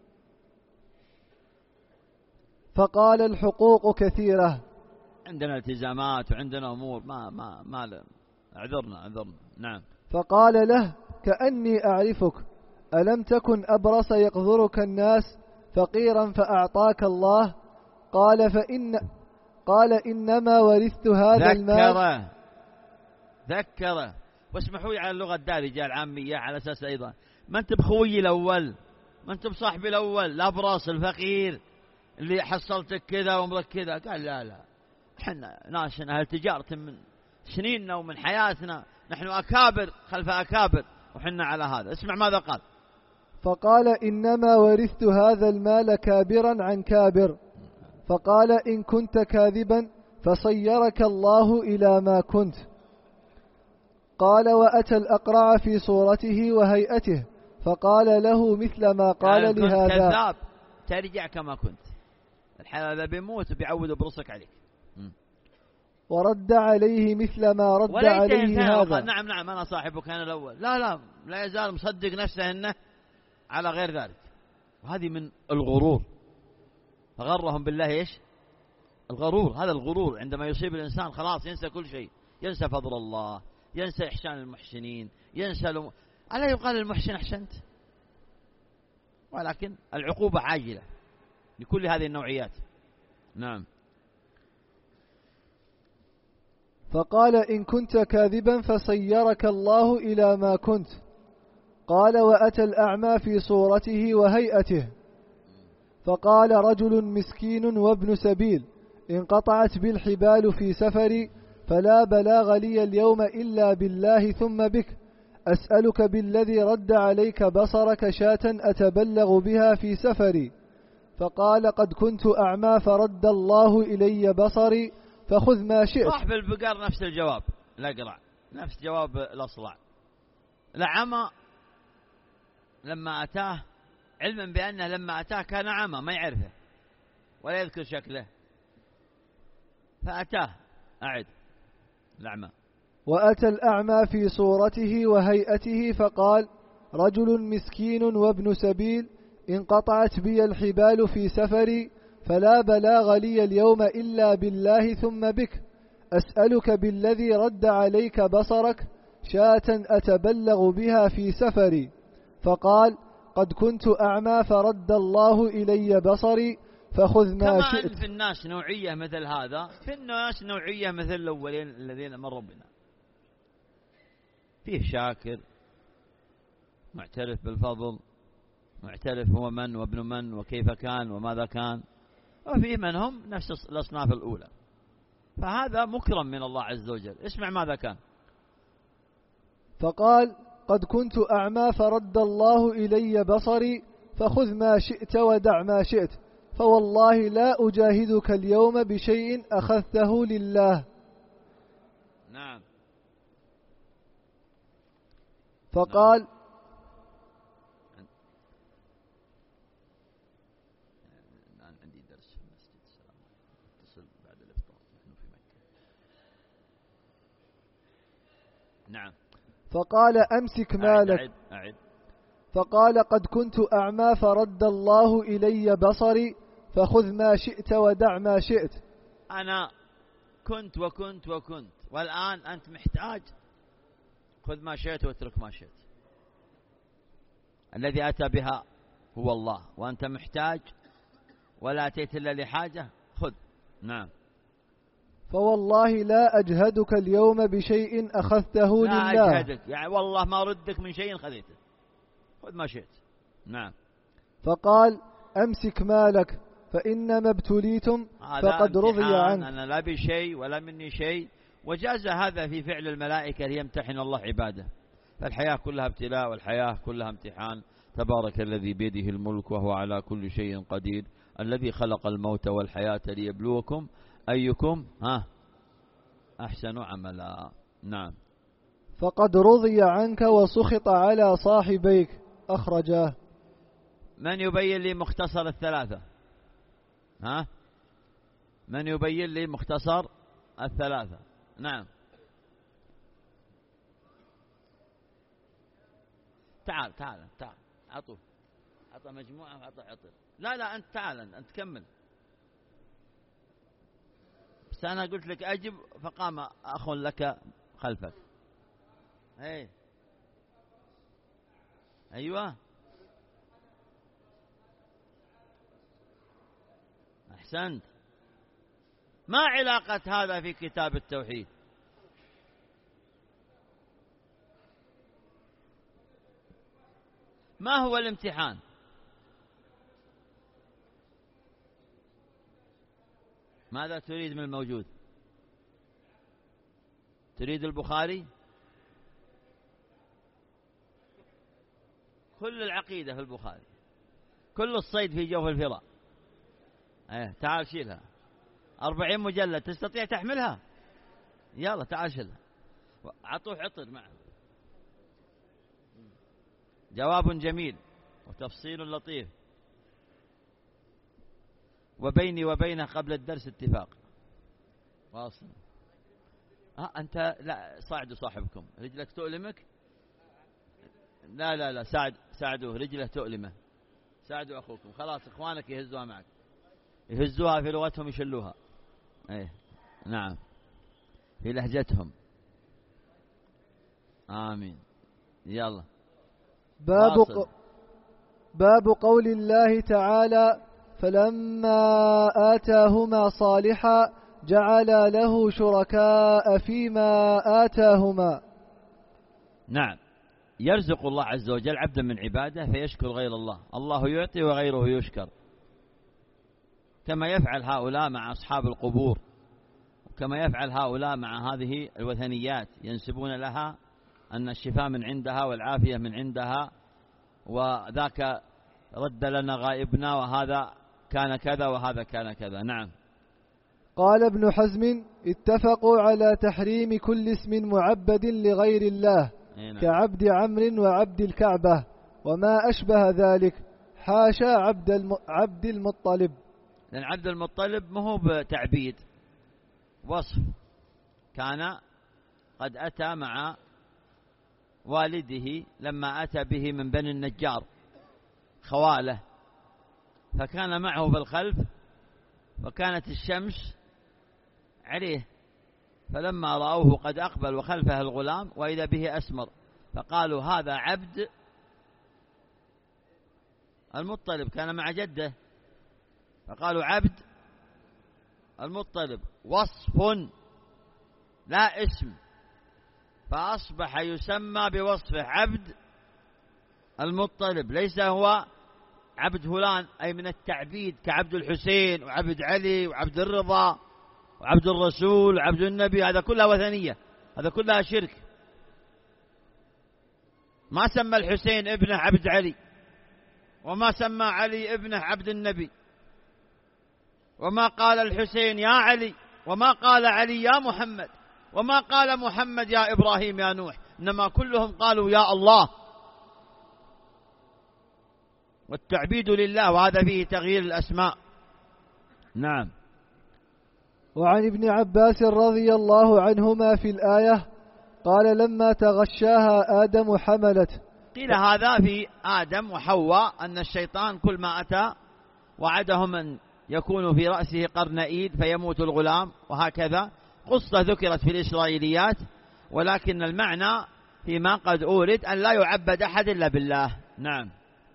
فقال الحقوق كثيرة، عندنا التزامات وعندنا أمور ما ما ما ل... اعذرنا اعذرنا. نعم. فقال له كأني أعرفك، ألم تكن أبرص يقذرك الناس فقيرا فأعطاك الله؟ قال فإن قال إنما ورثت هذا المال. ذكره ذكره واسمحوا لي على اللغة الدارجة العامية على أساس أيضا ما أنت بخوي الأول، ما أنت بصاحبي الأول، الأبرص الفقير اللي حصلتك كذا وامرك كذا. قال لا لا، احنا ناس أهل تجارة من سنيننا ومن حياتنا، نحن أكابر خلف أكابر وحنا على هذا. اسمع ماذا قال. فقال إنما ورثت هذا المال كابرا عن كابر. فقال إن كنت كاذبا فصيرك الله إلى ما كنت. قال وأتى الأقرع في صورته وهيئته فقال له مثل ما قال يعني لهذا. كنت كذاب ترجع كما كنت، الحال هذا بيموت وبيعود برصك عليك. ورد عليه مثل ما رد عليه هذا. نعم نعم أنا صاحبك أنا الأول. لا لا لا يزال مصدق نفسه إنه على غير ذلك. وهذه من الغرور. فغرهم بالله إيش؟ الغرور. هذا الغرور عندما يصيب الإنسان خلاص ينسى كل شيء، ينسى فضل الله، ينسى إحسان المحسنين، ينسى لم... ألا يقال المحسن أحسنت؟ ولكن العقوبة عاجلة لكل هذه النوعيات. نعم. فقال إن كنت كاذبا فصيرك الله إلى ما كنت. قال وأتى الأعمى في صورته وهيئته فقال رجل مسكين وابن سبيل انقطعت بالحبال في سفري فلا بلاغ لي اليوم إلا بالله ثم بك، أسألك بالذي رد عليك بصرك شاة أتبلغ بها في سفري. فقال قد كنت أعمى فرد الله إلي بصري فخذ ما شئت. صاحب البقر نفس الجواب، الأقرع نفس جواب الأصلع. الأعمى لما أتاه علما بأنه لما أتاه كان أعمى ما يعرفه ولا يذكر شكله، فأتاه أعد الأعمى. وأتى الأعمى في صورته وهيئته فقال رجل مسكين وابن سبيل انقطعت بي الحبال في سفري فلا بلاغ لي اليوم إلا بالله ثم بك، أسألك بالذي رد عليك بصرك شاة أتبلغ بها في سفري. فقال قد كنت أعمى فرد الله إلي بصري فخذ ما شئت. كما في الناس نوعية مثل هذا، في الناس نوعية مثل الأولين الذين مروا بنا. فيه شاكر معترف بالفضل، معترف هو من وابن من وكيف كان وماذا كان، وفيه من هم نفس الأصناف الأولى. فهذا مكرم من الله عز وجل. اسمع ماذا كان. فقال قد كنت أعمى فرد الله إلي بصري فخذ ما شئت ودع ما شئت، فوالله لا أجاهدك اليوم بشيء أخذته لله. نعم. فقال نعم. الآن عندي درس في مسجد السلام، اتصل بعد الإفطار، نحن في مكة. نعم. فقال أمسك مالك. أعد أعد. فقال قد كنت أعمى فرد الله إلي بصري فخذ ما شئت ودع ما شئت. أنا كنت وكنت وكنت، والآن أنت محتاج، خذ ما شئت واترك ما شئت. الذي أتى بها هو الله، وأنت محتاج ولا أتيت إلا لحاجة، خذ. نعم. فوالله لا أجهدك اليوم بشيء أخذته لا لله. لا أجهدك، يعني والله ما ردك من شيء خذيته، خذ ما شئت. نعم. فقال أمسك مالك فإنما ابتليتم فقد رضي عنك. أنا لا بي شيء ولا مني شيء، وجاز هذا في فعل الملائكة ليمتحن الله عباده. فالحياة كلها ابتلاء والحياة كلها امتحان. تبارك الذي بيده الملك وهو على كل شيء قدير، الذي خلق الموت والحياة ليبلوكم أيكم ها أحسن عملا. نعم. فقد رضي عنك وسخط على صاحبيك. أخرجاه. من يبين لي مختصر الثلاثة؟ ها من يبين لي مختصر الثلاثة؟ نعم. تعال تعال تعال عطوه، عطى مجموعة وعطى عطر. لا لا أنت تعال، أنت تكمل. بس أنا قلت لك أجب فقام أخ لك خلفك. أي أيوة أحسنت. ما علاقة هذا في كتاب التوحيد؟ ما هو الامتحان؟ ماذا تريد من الموجود؟ تريد البخاري؟ كل العقيدة في البخاري، كل الصيد في جوف الفراء. ايه تعال شيلها، أربعين مجلد تستطيع تحملها؟ يلا تعال شيلها. عطوه عطر معه. جواب جميل وتفصيل لطيف، وبيني وبينه قبل الدرس اتفاق. واصل. ها أنت لا صاعدوا صاحبكم، رجلك تؤلمك. لا لا لا ساعد ساعدوه، رجله تؤلمه. ساعدوا أخوكم. خلاص إخوانك يهزوها معك، يهزوها في لغتهم يشلوها. ايه نعم في لهجتهم. آمين. يلا. باب ق... باب قول الله تعالى: فلما آتاهما صالحا جعل له شركاء فيما آتاهما. نعم، يرزق الله عز وجل عبدا من عباده فيشكر غير الله. الله يعطي وغيره يشكر، كما يفعل هؤلاء مع أصحاب القبور، وكما يفعل هؤلاء مع هذه الوثنيات، ينسبون لها أن الشفاء من عندها والعافية من عندها، وذاك رد لنا غائبنا، وهذا كان كذا وهذا كان كذا. نعم. قال ابن حزم: اتفقوا على تحريم كل اسم معبد لغير الله، نعم. كعبد عمرو وعبد الكعبة وما أشبه ذلك، حاشا عبد الم... عبد المطلب. لأن عبد المطلب ما هو بتعبيد، وصف كان قد أتى مع والده لما أتى به من بني النجار خواله، فكان معه في الخلف، وكانت الشمس عليه، فلما رأوه قد أقبل وخلفه الغلام وإذا به أسمر، فقالوا هذا عبد المطلب، كان مع جده، فقالوا عبد المطلب، وصف لا اسم، فأصبح يسمى بوصفه عبد المطلب، ليس هو عبد فلان، أي من التعبيد كعبد الحسين وعبد علي وعبد الرضا وعبد الرسول وعبد النبي، هذا كلها وثنية، هذا كلها شرك. ما سمى الحسين ابنه عبد علي، وما سمى علي ابنه عبد النبي، وما قال الحسين يا علي، وما قال علي يا محمد، وما قال محمد يا إبراهيم يا نوح، إنما كلهم قالوا يا الله، والتعبيد لله، وهذا فيه تغيير الأسماء. نعم. وعن ابن عباس رضي الله عنهما في الآية قال: لما تغشاها آدم حملت. قيل هذا في آدم وحواء، أن الشيطان كل ما أتى وعدهم أن يكون في رأسه قرن إيد فيموت الغلام، وهكذا قصة ذكرت في الإسرائيليات، ولكن المعنى فيما قد أورد أن لا يعبد أحد إلا بالله. نعم.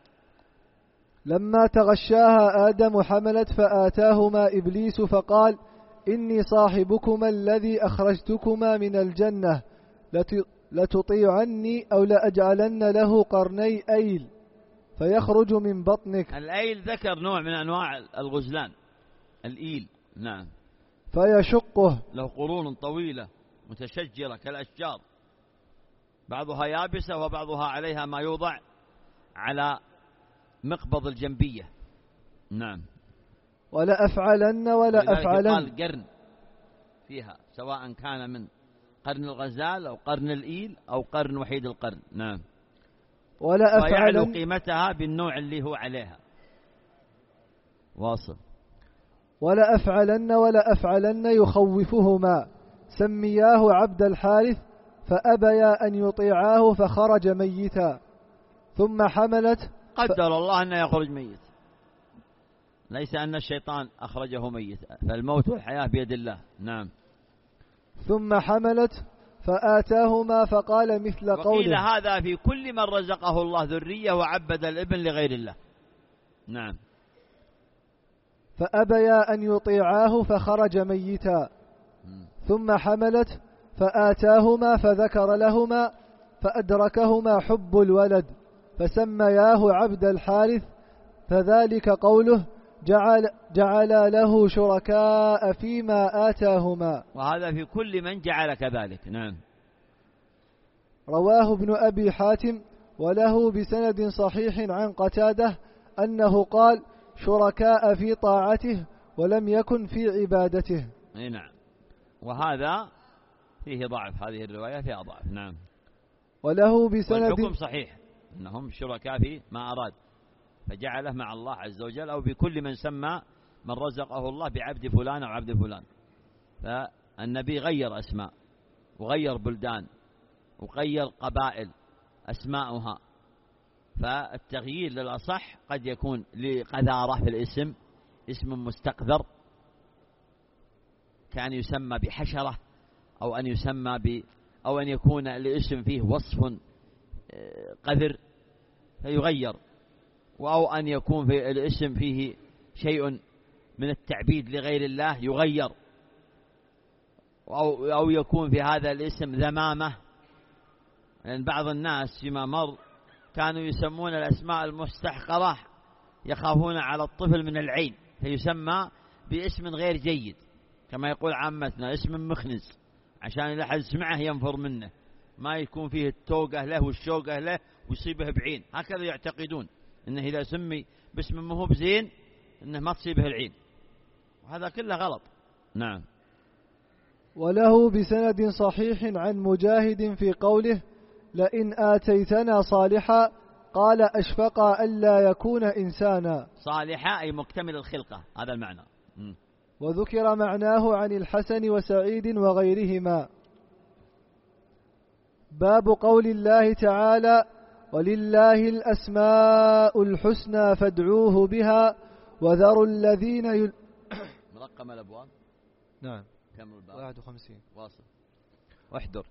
لما تغشاها آدم حملت فآتاهما إبليس فقال: إني صاحبكما الذي أخرجتكما من الجنة، لتطيعني أو لأجعلن له قرني أيل فيخرج من بطنك. الأيل ذكر نوع من أنواع الغزلان، الإيل. نعم. فيشقه، له قرون طويلة متشجرة كالأشجار، بعضها يابسة وبعضها عليها ما يوضع على مقبض الجنبية. نعم. ولا أفعلن ولا أفعلن، يقال قرن فيها، سواء كان من قرن الغزال أو قرن الإيل أو قرن وحيد القرن. نعم. ولا أفعلن، ويعلو قيمتها بالنوع اللي هو عليها. واصل. ولا أفعلن ولا أفعلن يخوفهما، سمياه عبد الحارث، فأبيا أن يطيعاه فخرج ميتا. ثم حملت قدر الله أنه يخرج ميت، ليس أن الشيطان أخرجه ميت، فالموت والحياة بيد الله. نعم. ثم حملت فآتاهما فقال مثل قوله. وقيل هذا في كل من رزقه الله ذرية وعبد الابن لغير الله. نعم. فأبيا أن يطيعاه فخرج ميتا. ثم حملت فآتاهما فذكر لهما فأدركهما حب الولد فسمياه عبد الحارث، فذلك قوله جعل, جعل له شركاء فيما آتاهما. وهذا في كل من جعل كذلك. نعم. رواه ابن أبي حاتم وله بسند صحيح عن قتادة أنه قال شركاء في طاعته ولم يكن في عبادته. نعم. وهذا فيه ضعف، هذه الرواية فيها ضعف. نعم. وله بسند والحكم صحيح أنهم شركاء في ما أراد فجعله مع الله عز وجل، أو بكل من سمى من رزقه الله بعبد فلان أو عبد فلان. فالنبي غير أسماء وغير بلدان وغير قبائل أسماؤها، فالتغيير للأصح قد يكون لقذارة في الاسم، اسم مستقذر كان يسمى بحشرة، أو أن يسمى ب أو أن يكون الاسم فيه وصف قذر فيغير، أو أن يكون في الاسم فيه شيء من التعبيد لغير الله يغير، أو, أو يكون في هذا الاسم ذمامة. لأن بعض الناس فيما مر كانوا يسمون الأسماء المستحقرة يخافون على الطفل من العين فيسمى باسم غير جيد، كما يقول عامتنا اسم مخنز عشان إذا أحد سمعه ينفر منه، ما يكون فيه التوقة له والشوقة له ويصيبه بعين. هكذا يعتقدون إنه إذا سمي باسم مهوب زين إنه ما تصيبه العين، وهذا كله غلط. نعم. وله بسند صحيح عن مجاهد في قوله لئن آتيتنا صالحا قال أشفق ألا يكون إنسانا. صالحا أي مكتمل الخلقة، هذا المعنى. م. وذكر معناه عن الحسن وسعيد وغيرهما. باب قول الله تعالى ولله الأسماء الحسنى فادعوه بها وذروا الذين يل... مرقم الأبواب. نعم. كم الباب؟ واحد وخمسين. واصل واحضر.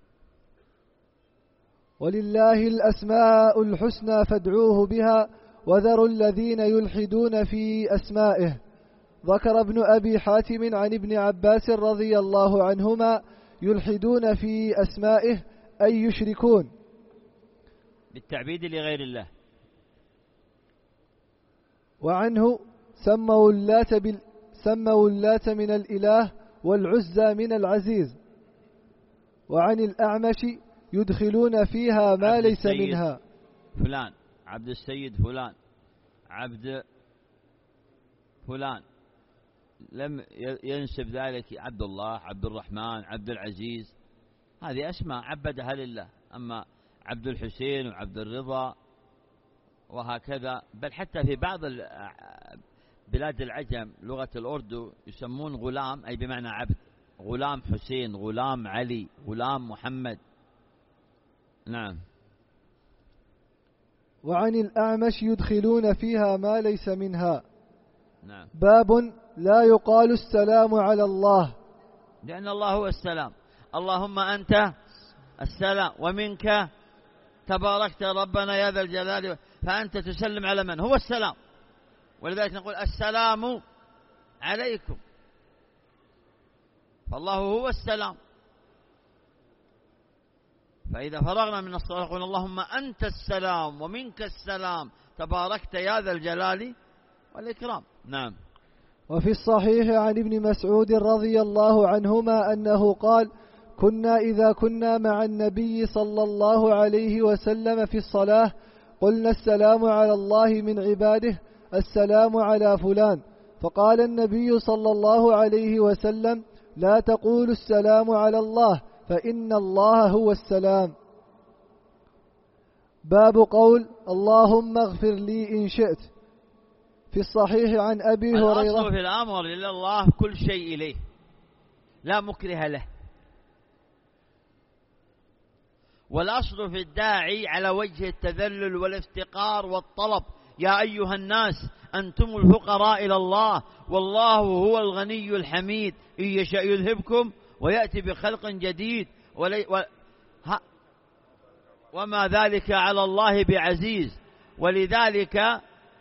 ولله الأسماء الحسنى فادعوه بها وذروا الذين يلحدون في أسمائه. ذكر ابن أبي حاتم عن ابن عباس رضي الله عنهما يلحدون في أسمائه أي يشركون بالتعبيد لغير الله. وعنه سموا اللات, بال... سموا اللات من الإله والعزى من العزيز. وعن الأعمش يدخلون فيها ما ليس منها. فلان عبد السيد فلان عبد فلان لم ينسب ذلك عبد الله عبد الرحمن عبد العزيز، هذه أسماء عبدها لله. أما عبد الحسين وعبد الرضا وهكذا، بل حتى في بعض بلاد العجم لغة الأردو يسمون غلام أي بمعنى عبد، غلام حسين غلام علي غلام محمد. نعم. وعن الأعمش يدخلون فيها ما ليس منها. نعم. باب لا يقال السلام على الله لأن الله هو السلام. اللهم أنت السلام ومنك تباركت ربنا يا ذا الجلال، فأنت تسلم على من هو السلام، ولذلك نقول السلام عليكم، فالله هو السلام. فإذا فرغنا من الصلاة نقول اللهم أنت السلام ومنك السلام تباركت يا ذا الجلال والإكرام. نعم. وفي الصحيح عن ابن مسعود رضي الله عنهما أنه قال كنا إذا كنا مع النبي صلى الله عليه وسلم في الصلاة قلنا السلام على الله من عباده السلام على فلان، فقال النبي صلى الله عليه وسلم لا تقولوا السلام على الله فإن الله هو السلام. باب قول اللهم اغفر لي إن شئت. في الصحيح عن أبي هريرة الأصل في الأمر إلى الله كل شيء إليه لا مكره له، والأصل في الداعي على وجه التذلل والافتقار والطلب. يا أيها الناس أنتم الفقراء إلى الله والله هو الغني الحميد، إن يشاء يذهبكم ويأتي بخلق جديد ولي و... ها... وما ذلك على الله بعزيز. ولذلك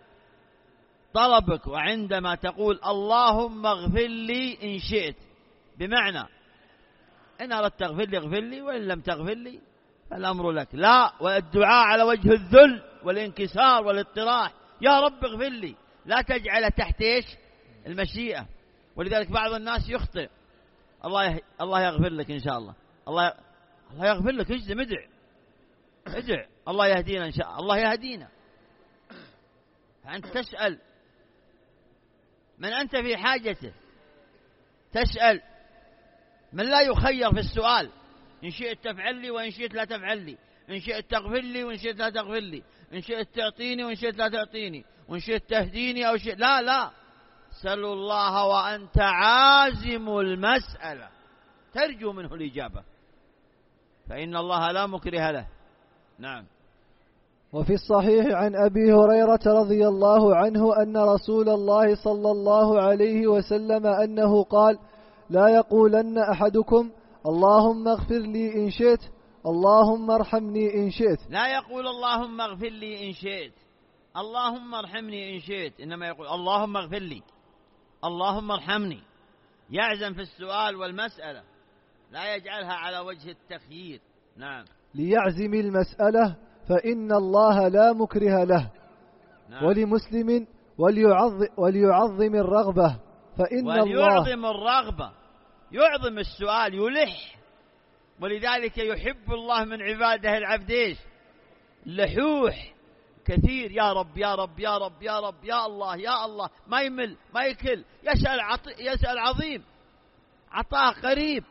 طلبك وعندما تقول اللهم اغفر لي إن شئت، بمعنى إن أردت تغفر لي اغفر لي، وإن لم تغفر لي فالأمر لك. لا، والدعاء على وجه الذل والانكسار والاضطراح، يا رب اغفر لي، لا تجعل تحت إيش؟ المشيئة. ولذلك بعض الناس يخطئ، الله يه... الله يغفر لك إن شاء الله، الله ي... الله يغفر لك، اجزم، ادع ادع الله يهدينا إن شاء الله يهدينا. فأنت تسأل من أنت في حاجته، تسأل من لا يخير في السؤال، إن شئت تفعل لي وإن شئت لا تفعل لي، إن شئت تغفر لي وإن شئت لا تغفر لي، إن شئت تعطيني وإن شئت لا تعطيني، وإن شئت تهديني أو شئت لا لا. سلوا الله وأنت عازم المسألة، ترجو منه الإجابة، فإن الله لا مكره له. نعم. وفي الصحيح عن أبي هريرة رضي الله عنه أن رسول الله صلى الله عليه وسلم أنه قال: لا يقولن أحدكم اللهم اغفر لي إن شئت، اللهم ارحمني إن شئت. لا يقول اللهم اغفر لي إن شئت، اللهم ارحمني إن شئت، إنما يقول اللهم اغفر لي، اللهم ارحمني. يعزم في السؤال والمسألة، لا يجعلها على وجه التخيير. نعم. ليعزم المسألة فإن الله لا مكره له. نعم. ولمسلم وليعظم, وليعظم الرغبة فإن وليعظم الله الرغبة، يعظم السؤال، يلح. ولذلك يحب الله من عباده العبد ايش؟ لحوح كثير، يا رب يا رب يا رب يا رب يا الله يا الله، ما يمل ما يكل، يسأل عط... يسأل عظيم، عطاء قريب.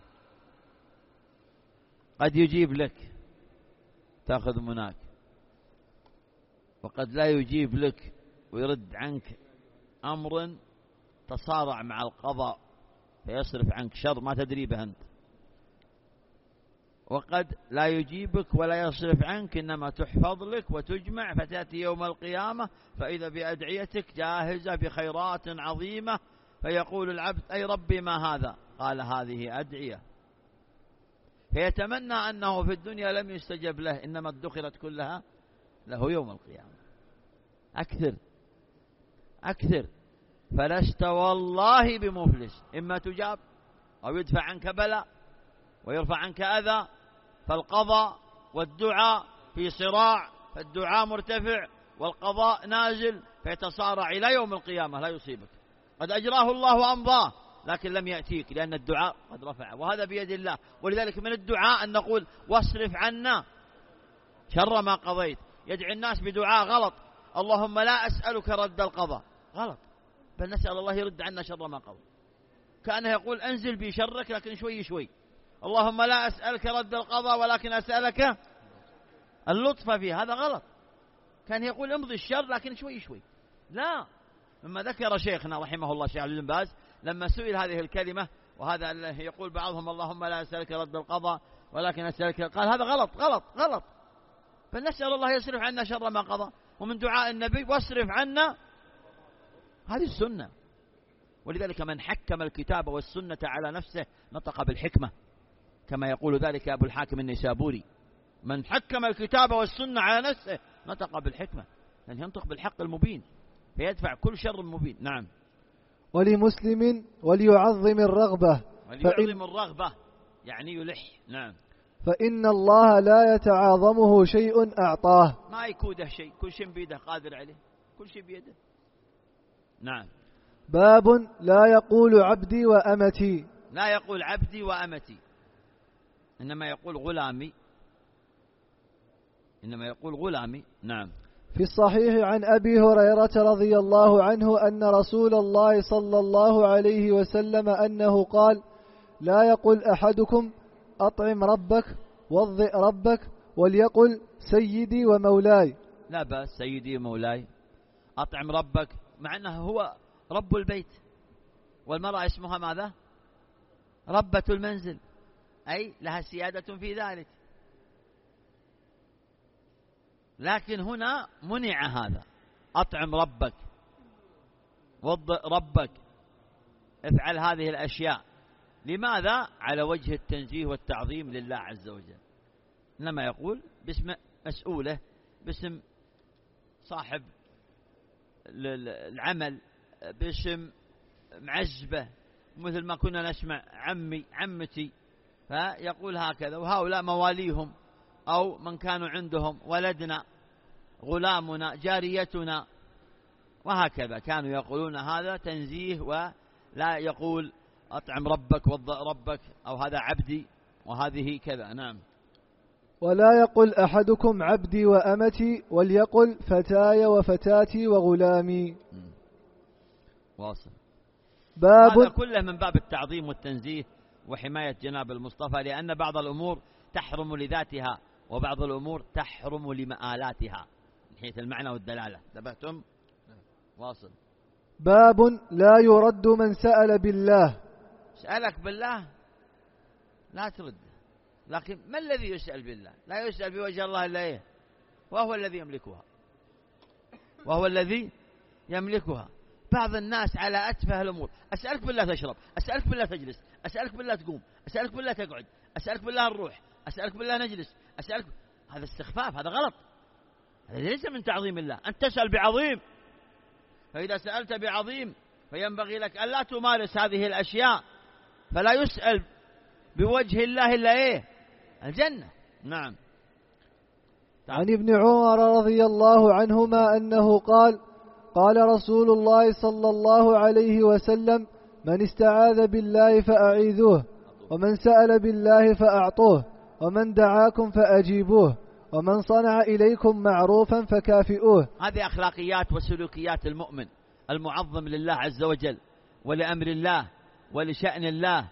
قد يجيب لك تأخذ مناك، وقد لا يجيب لك ويرد عنك أمر تصارع مع القضاء فيصرف عنك شر ما تدري به أنت، وقد لا يجيبك ولا يصرف عنك، إنما تحفظ لك وتجمع، فتأتي يوم القيامة فإذا بأدعيتك جاهزة بخيرات عظيمة، فيقول العبد: أي ربي ما هذا؟ قال: هذه أدعية. فيتمنى أنه في الدنيا لم يستجب له، إنما ادخرت كلها له يوم القيامة. أكثر أكثر، فلست والله بمفلس، إما تجاب أو يدفع عنك بلاء ويرفع عنك أذى. فالقضاء والدعاء في صراع، فالدعاء مرتفع والقضاء نازل، فيتصارع إلى يوم القيامة لا يصيبك. قد أجراه الله وأمضاه لكن لم يأتيك، لأن الدعاء قد رفع، وهذا بيد الله. ولذلك من الدعاء أن نقول: واصرف عنا شر ما قضيت. يدعي الناس بدعاء غلط: اللهم لا أسألك رد القضاء، غلط، بل نسأل الله يرد عنا شر ما قضى. كأنه يقول: أنزل بي شرك لكن شوي شوي. اللهم لا أسألك رد القضاء ولكن أسألك اللطف فيه، هذا غلط. كان يقول: امضي الشر لكن شوي شوي. لا، مما ذكر شيخنا رحمه الله الشيخ بن باز لما سئل هذه الكلمة، وهذا يقول بعضهم: اللهم لا أسألك رد القضاء ولكن أسألك، قال: هذا غلط غلط غلط، فنسأل الله يصرف عنا شر ما قضى. ومن دعاء النبي: واصرف عنا، هذه السنة. ولذلك من حكم الكتاب والسنة على نفسه نطق بالحكمة، كما يقول ذلك أبو الحاكم النيسابوري: من حكم الكتاب والسنة على نفسه نطق بالحكمة، لأن ينطق بالحق المبين فيدفع كل شر مبين. نعم. ولمسلم وليعظم الرغبة، وليعظم الرغبة يعني يلح. نعم. فإن الله لا يتعاظمه شيء أعطاه، ما يكوده شيء، كل شيء بيده قادر عليه، كل شيء بيده. نعم. باب لا يقول عبدي وأمتي، لا يقول عبدي وأمتي، إنما يقول غلامي، إنما يقول غلامي. نعم. في الصحيح عن أبي هريرة رضي الله عنه أن رسول الله صلى الله عليه وسلم أنه قال: لا يقل أحدكم أطعم ربك وضئ ربك، وليقل سيدي ومولاي. لا بأس، سيدي ومولاي. أطعم ربك مع أنه هو رب البيت، والمرأة اسمها ماذا؟ ربة المنزل، أي لها سيادة في ذلك. لكن هنا منع هذا. أطعم ربك، وضئ ربك، افعل هذه الأشياء. لماذا؟ على وجه التنزيه والتعظيم لله عز وجل. إنما يقول باسم مسؤوله، باسم صاحب العمل، باسم معزبة، مثل ما كنا نسمع عمي عمتي، فيقول هكذا. وهؤلاء مواليهم أو من كانوا عندهم، ولدنا، غلامنا، جاريتنا، وهكذا كانوا يقولون هذا تنزيه، ولا يقول أطعم ربك وضأ ربك أو هذا عبدي وهذه كذا. نعم. ولا يقل أحدكم عبدي وأمتي، وليقل فتاي وفتاتي وغلامي. واصل. باب هذا كله من باب التعظيم والتنزيه وحماية جناب المصطفى، لأن بعض الأمور تحرم لذاتها وبعض الأمور تحرم لمآلاتها من حيث المعنى والدلالة. انتبهتم؟ واصل. باب لا يرد من سأل بالله. سألك بالله لا ترد، لكن ما الذي يسأل بالله؟ لا يسأل بوجه الله إلا إيه؟ وهو الذي يملكها، وهو الذي يملكها. بعض الناس على أتفه الأمور، أسألك بالله تشرب، أسألك بالله تجلس، أسألك بالله تقوم، أسألك بالله تقعد، أسألك بالله نروح، أسألك بالله نجلس، أسألك. هذا استخفاف، هذا غلط، هذا ليس من تعظيم الله. أنت تسأل بعظيم، فإذا سألت بعظيم فينبغي لك أن لا تمارس هذه الأشياء، فلا يسأل بوجه الله إلا إيه؟ الجنة. نعم. عن ابن عمر رضي الله عنهما أنه قال: قال رسول الله صلى الله عليه وسلم: من استعاذ بالله فأعيذوه، ومن سأل بالله فأعطوه، ومن دعاكم فأجيبوه، ومن صنع إليكم معروفا فكافئوه. هذه أخلاقيات وسلوكيات المؤمن المعظم لله عز وجل ولأمر الله ولشأن الله،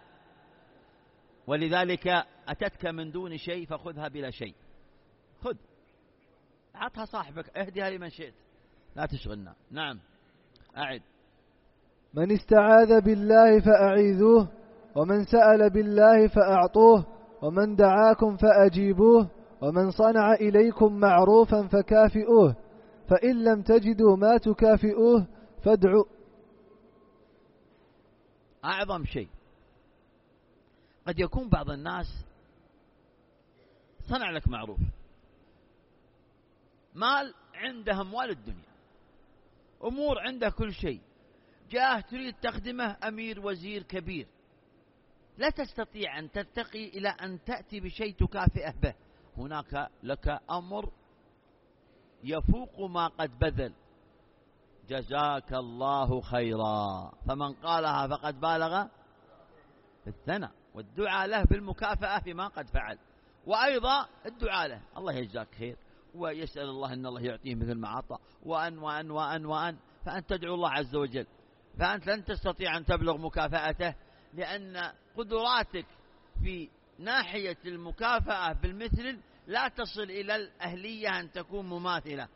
ولذلك أتتك من دون شيء فخذها بلا شيء. خذ، أعطها صاحبك، اهدها لمن شئت، لا تشغلنا. نعم. أعد. من استعاذ بالله فأعيذوه، ومن سأل بالله فأعطوه، ومن دعاكم فأجيبوه، ومن صنع إليكم معروفا فكافئوه، فإن لم تجدوا ما تكافئوه فادعوا. أعظم شيء قد يكون بعض الناس صنع لك معروف، مال عنده أموال الدنيا، أمور عنده كل شيء، جاه تريد تخدمه أمير وزير كبير، لا تستطيع أن ترتقي إلى أن تأتي بشيء تكافئه به. هناك لك أمر يفوق ما قد بذل. جزاك الله خيرا، فمن قالها فقد بالغ في الثناء، والدعاء له بالمكافأة فيما قد فعل، وأيضا الدعاء له الله يجزاك خير، ويسأل الله أن الله يعطيه مثل ما أعطى، وأن وأن وأن وأن فأنت تدعو الله عز وجل، فأنت لن تستطيع أن تبلغ مكافأته، لأن قدراتك في ناحية المكافأة بالمثل لا تصل إلى الأهلية أن تكون مماثلة.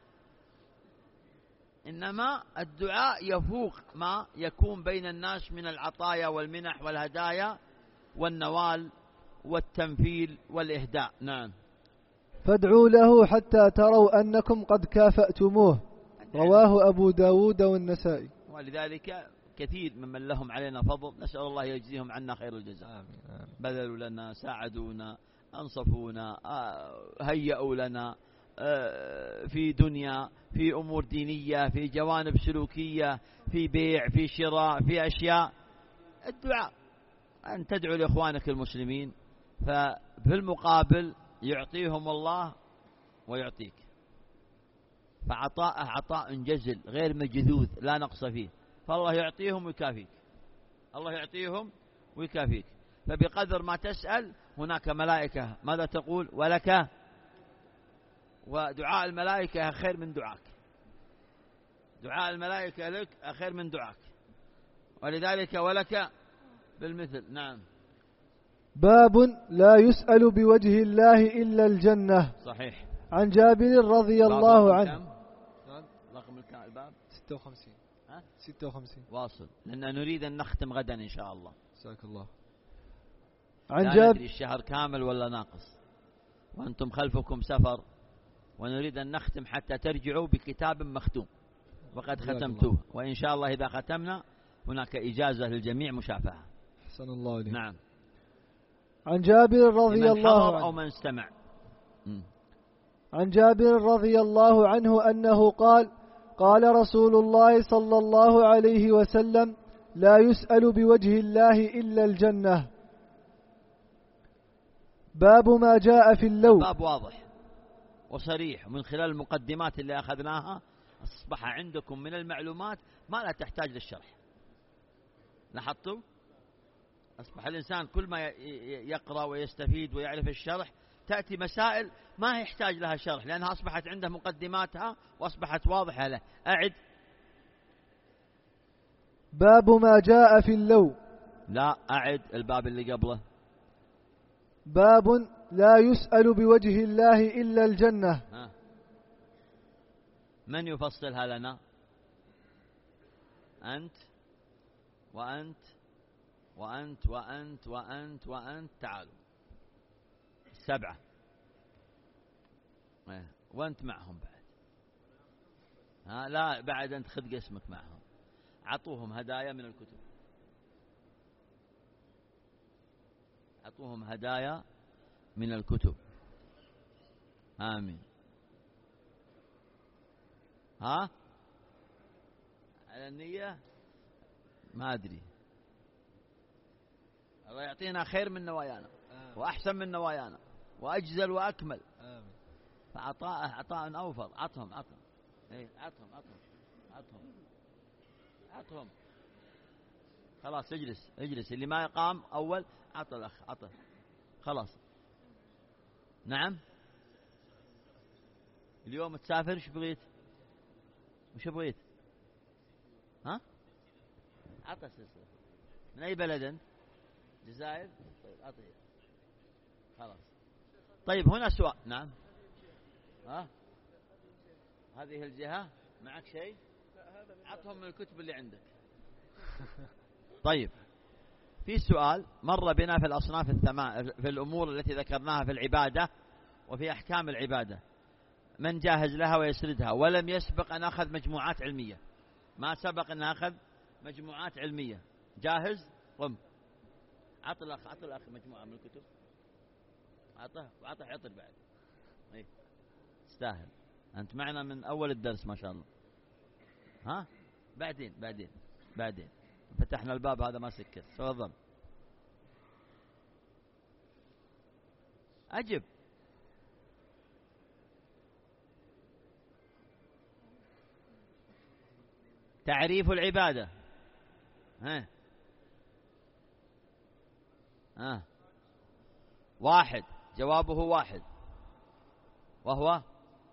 إنما الدعاء يفوق ما يكون بين الناس من العطايا والمنح والهدايا والنوال والتنفيل والإهداء. نعم. فادعوا له حتى تروا أنكم قد كافأتموه. رواه أبو داود والنسائي. ولذلك كثير ممن لهم علينا فضل نسأل الله يجزيهم عنا خير الجزاء. بذلوا لنا، ساعدونا، أنصفونا، هيئوا لنا في دنيا، في أمور دينية، في جوانب سلوكية، في بيع، في شراء، في أشياء. الدعاء أن تدعو لإخوانك المسلمين، ففي المقابل يعطيهم الله ويعطيك، فعطاءه عطاء جزل غير مجذوذ لا نقص فيه، فالله يعطيهم ويكافيك، الله يعطيهم ويكافيك. فبقدر ما تسأل هناك ملائكة ماذا تقول؟ ولك. ودعاء الملائكة خير من دعاك، دعاء الملائكة لك خير من دعاك، ولذلك ولك بالمثل. نعم. باب لا يسأل بوجه الله إلا الجنة. صحيح. عن جابر رضي الله عنه. رقم الباب ستة وخمسين. ها؟ ستة وخمسين. واصل، لأن نريد أن نختم غدا إن شاء الله. جزاك الله. عن لا جابر ندري الشهر كامل ولا ناقص، وأنتم خلفكم سفر ونريد أن نختم حتى ترجعوا بكتاب مختوم، وقد ختمتوه، وإن شاء الله إذا ختمنا هناك إجازة للجميع مشافهة. أحسن الله إليك. نعم. عن جابر رضي الله عنه أو من استمع. م. عن جابر رضي الله عنه أنه قال: قال رسول الله صلى الله عليه وسلم: لا يسأل بوجه الله إلا الجنة. باب ما جاء في اللو. باب واضح وصريح، من خلال المقدمات اللي أخذناها أصبح عندكم من المعلومات ما لا تحتاج للشرح. لاحظتوا؟ أصبح الإنسان كل ما يقرأ ويستفيد ويعرف الشرح تأتي مسائل ما يحتاج لها شرح، لأنها أصبحت عنده مقدماتها وأصبحت واضحة له. أعد. باب ما جاء في اللو. لا، أعد الباب اللي قبله. باب لا يسأل بوجه الله إلا الجنة. ها. من يفصلها لنا؟ أنت وأنت وأنت وأنت وأنت وأنت تعالوا سبعة، وأنت معهم بعد. ها لا، بعد أنت خذ قسمك معهم. عطوهم هدايا من الكتب، عطوهم هدايا من الكتب. آمين. ها على النية ما أدري، الله يعطينا خير من نوايانا وأحسن من نوايانا وأجزل وأكمل. آمين. فعطاء عطاء أوفر. عطهم عطهم إيه عطهم عطهم عطهم عطهم خلاص. اجلس اجلس، اللي ما يقام أول عطى الأخ عطى خلاص. نعم. اليوم تسافر، وش بغيت؟ وش بغيت؟ ها؟ عطى سلسلة. من أي بلد أنت؟ جزائر؟ طيب أعطيه خلاص. طيب هنا سؤال. نعم. ها؟ هذه الجهة معك شيء؟ عطهم من الكتب اللي عندك. طيب في سؤال مر بنا في الأصناف الثمان، في الأمور التي ذكرناها في العبادة وفي أحكام العبادة، من جاهز لها ويسردها ولم يسبق أن أخذ مجموعات علمية؟ ما سبق أن أخذ مجموعات علمية. جاهز؟ قم. عط الأخ عط الأخ مجموعة من الكتب. عطه وعطه عطر بعد. إيه استاهل، أنت معنا من أول الدرس ما شاء الله. ها بعدين بعدين بعدين فتحنا الباب هذا ما سكت. تفضل. أجب. تعريف العبادة. ها ها واحد، جوابه واحد وهو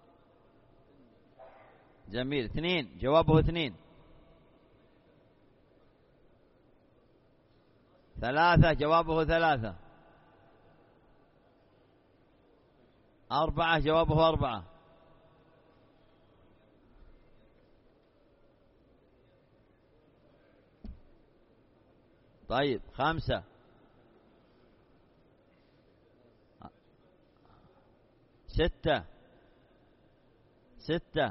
جميل. اثنين، جوابه اثنين. ثلاثة، جوابه ثلاثة. أربعة، جوابه أربعة. طيب خمسة. ستة ستة.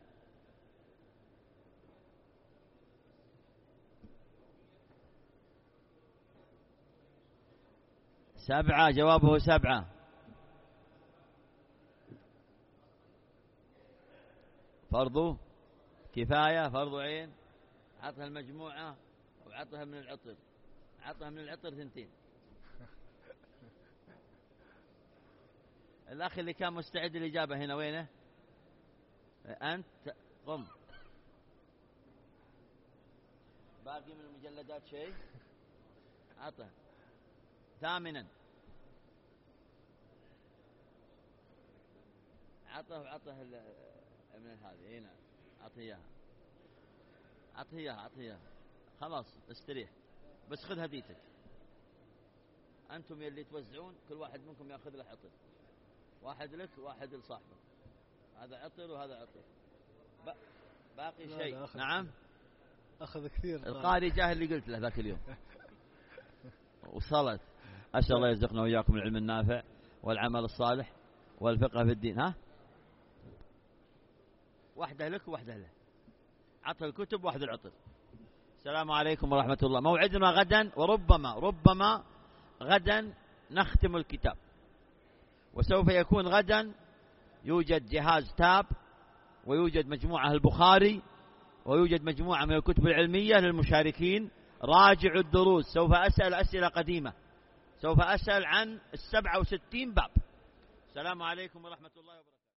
سبعة، جوابه سبعة. فرض كفاية، فرض عين. عطها المجموعة وعطها من العطر. عطها من العطر ثنتين. الأخ اللي كان مستعد للإجابة هنا وينه؟ أنت قم. باقي من المجلدات شيء؟ عطه. ثامنا عطه وعطه من هذه هنا. عطه إياها عطه إياها عطه إياها خلاص استريح. بس خذ هديتك. أنتم يلي توزعون كل واحد منكم يأخذ له عطر، واحد لك واحد لصاحبك. هذا عطر وهذا عطر. باقي شيء؟ نعم أخذ كثير. القاري جاهل اللي قلت له ذاك اليوم. وصلت. أسأل الله يرزقنا وإياكم العلم النافع والعمل الصالح والفقه في الدين. ها واحدة لك وواحدة له، عطل الكتب واحد العطل. السلام عليكم ورحمة الله. موعدنا غدا، وربما ربما غدا نختم الكتاب، وسوف يكون غدا يوجد جهاز تاب، ويوجد مجموعة البخاري، ويوجد مجموعة من الكتب العلمية للمشاركين. راجعوا الدروس، سوف أسأل أسئلة قديمة، سوف أسأل عن السبعة وستين باب. السلام عليكم ورحمة الله وبركاته.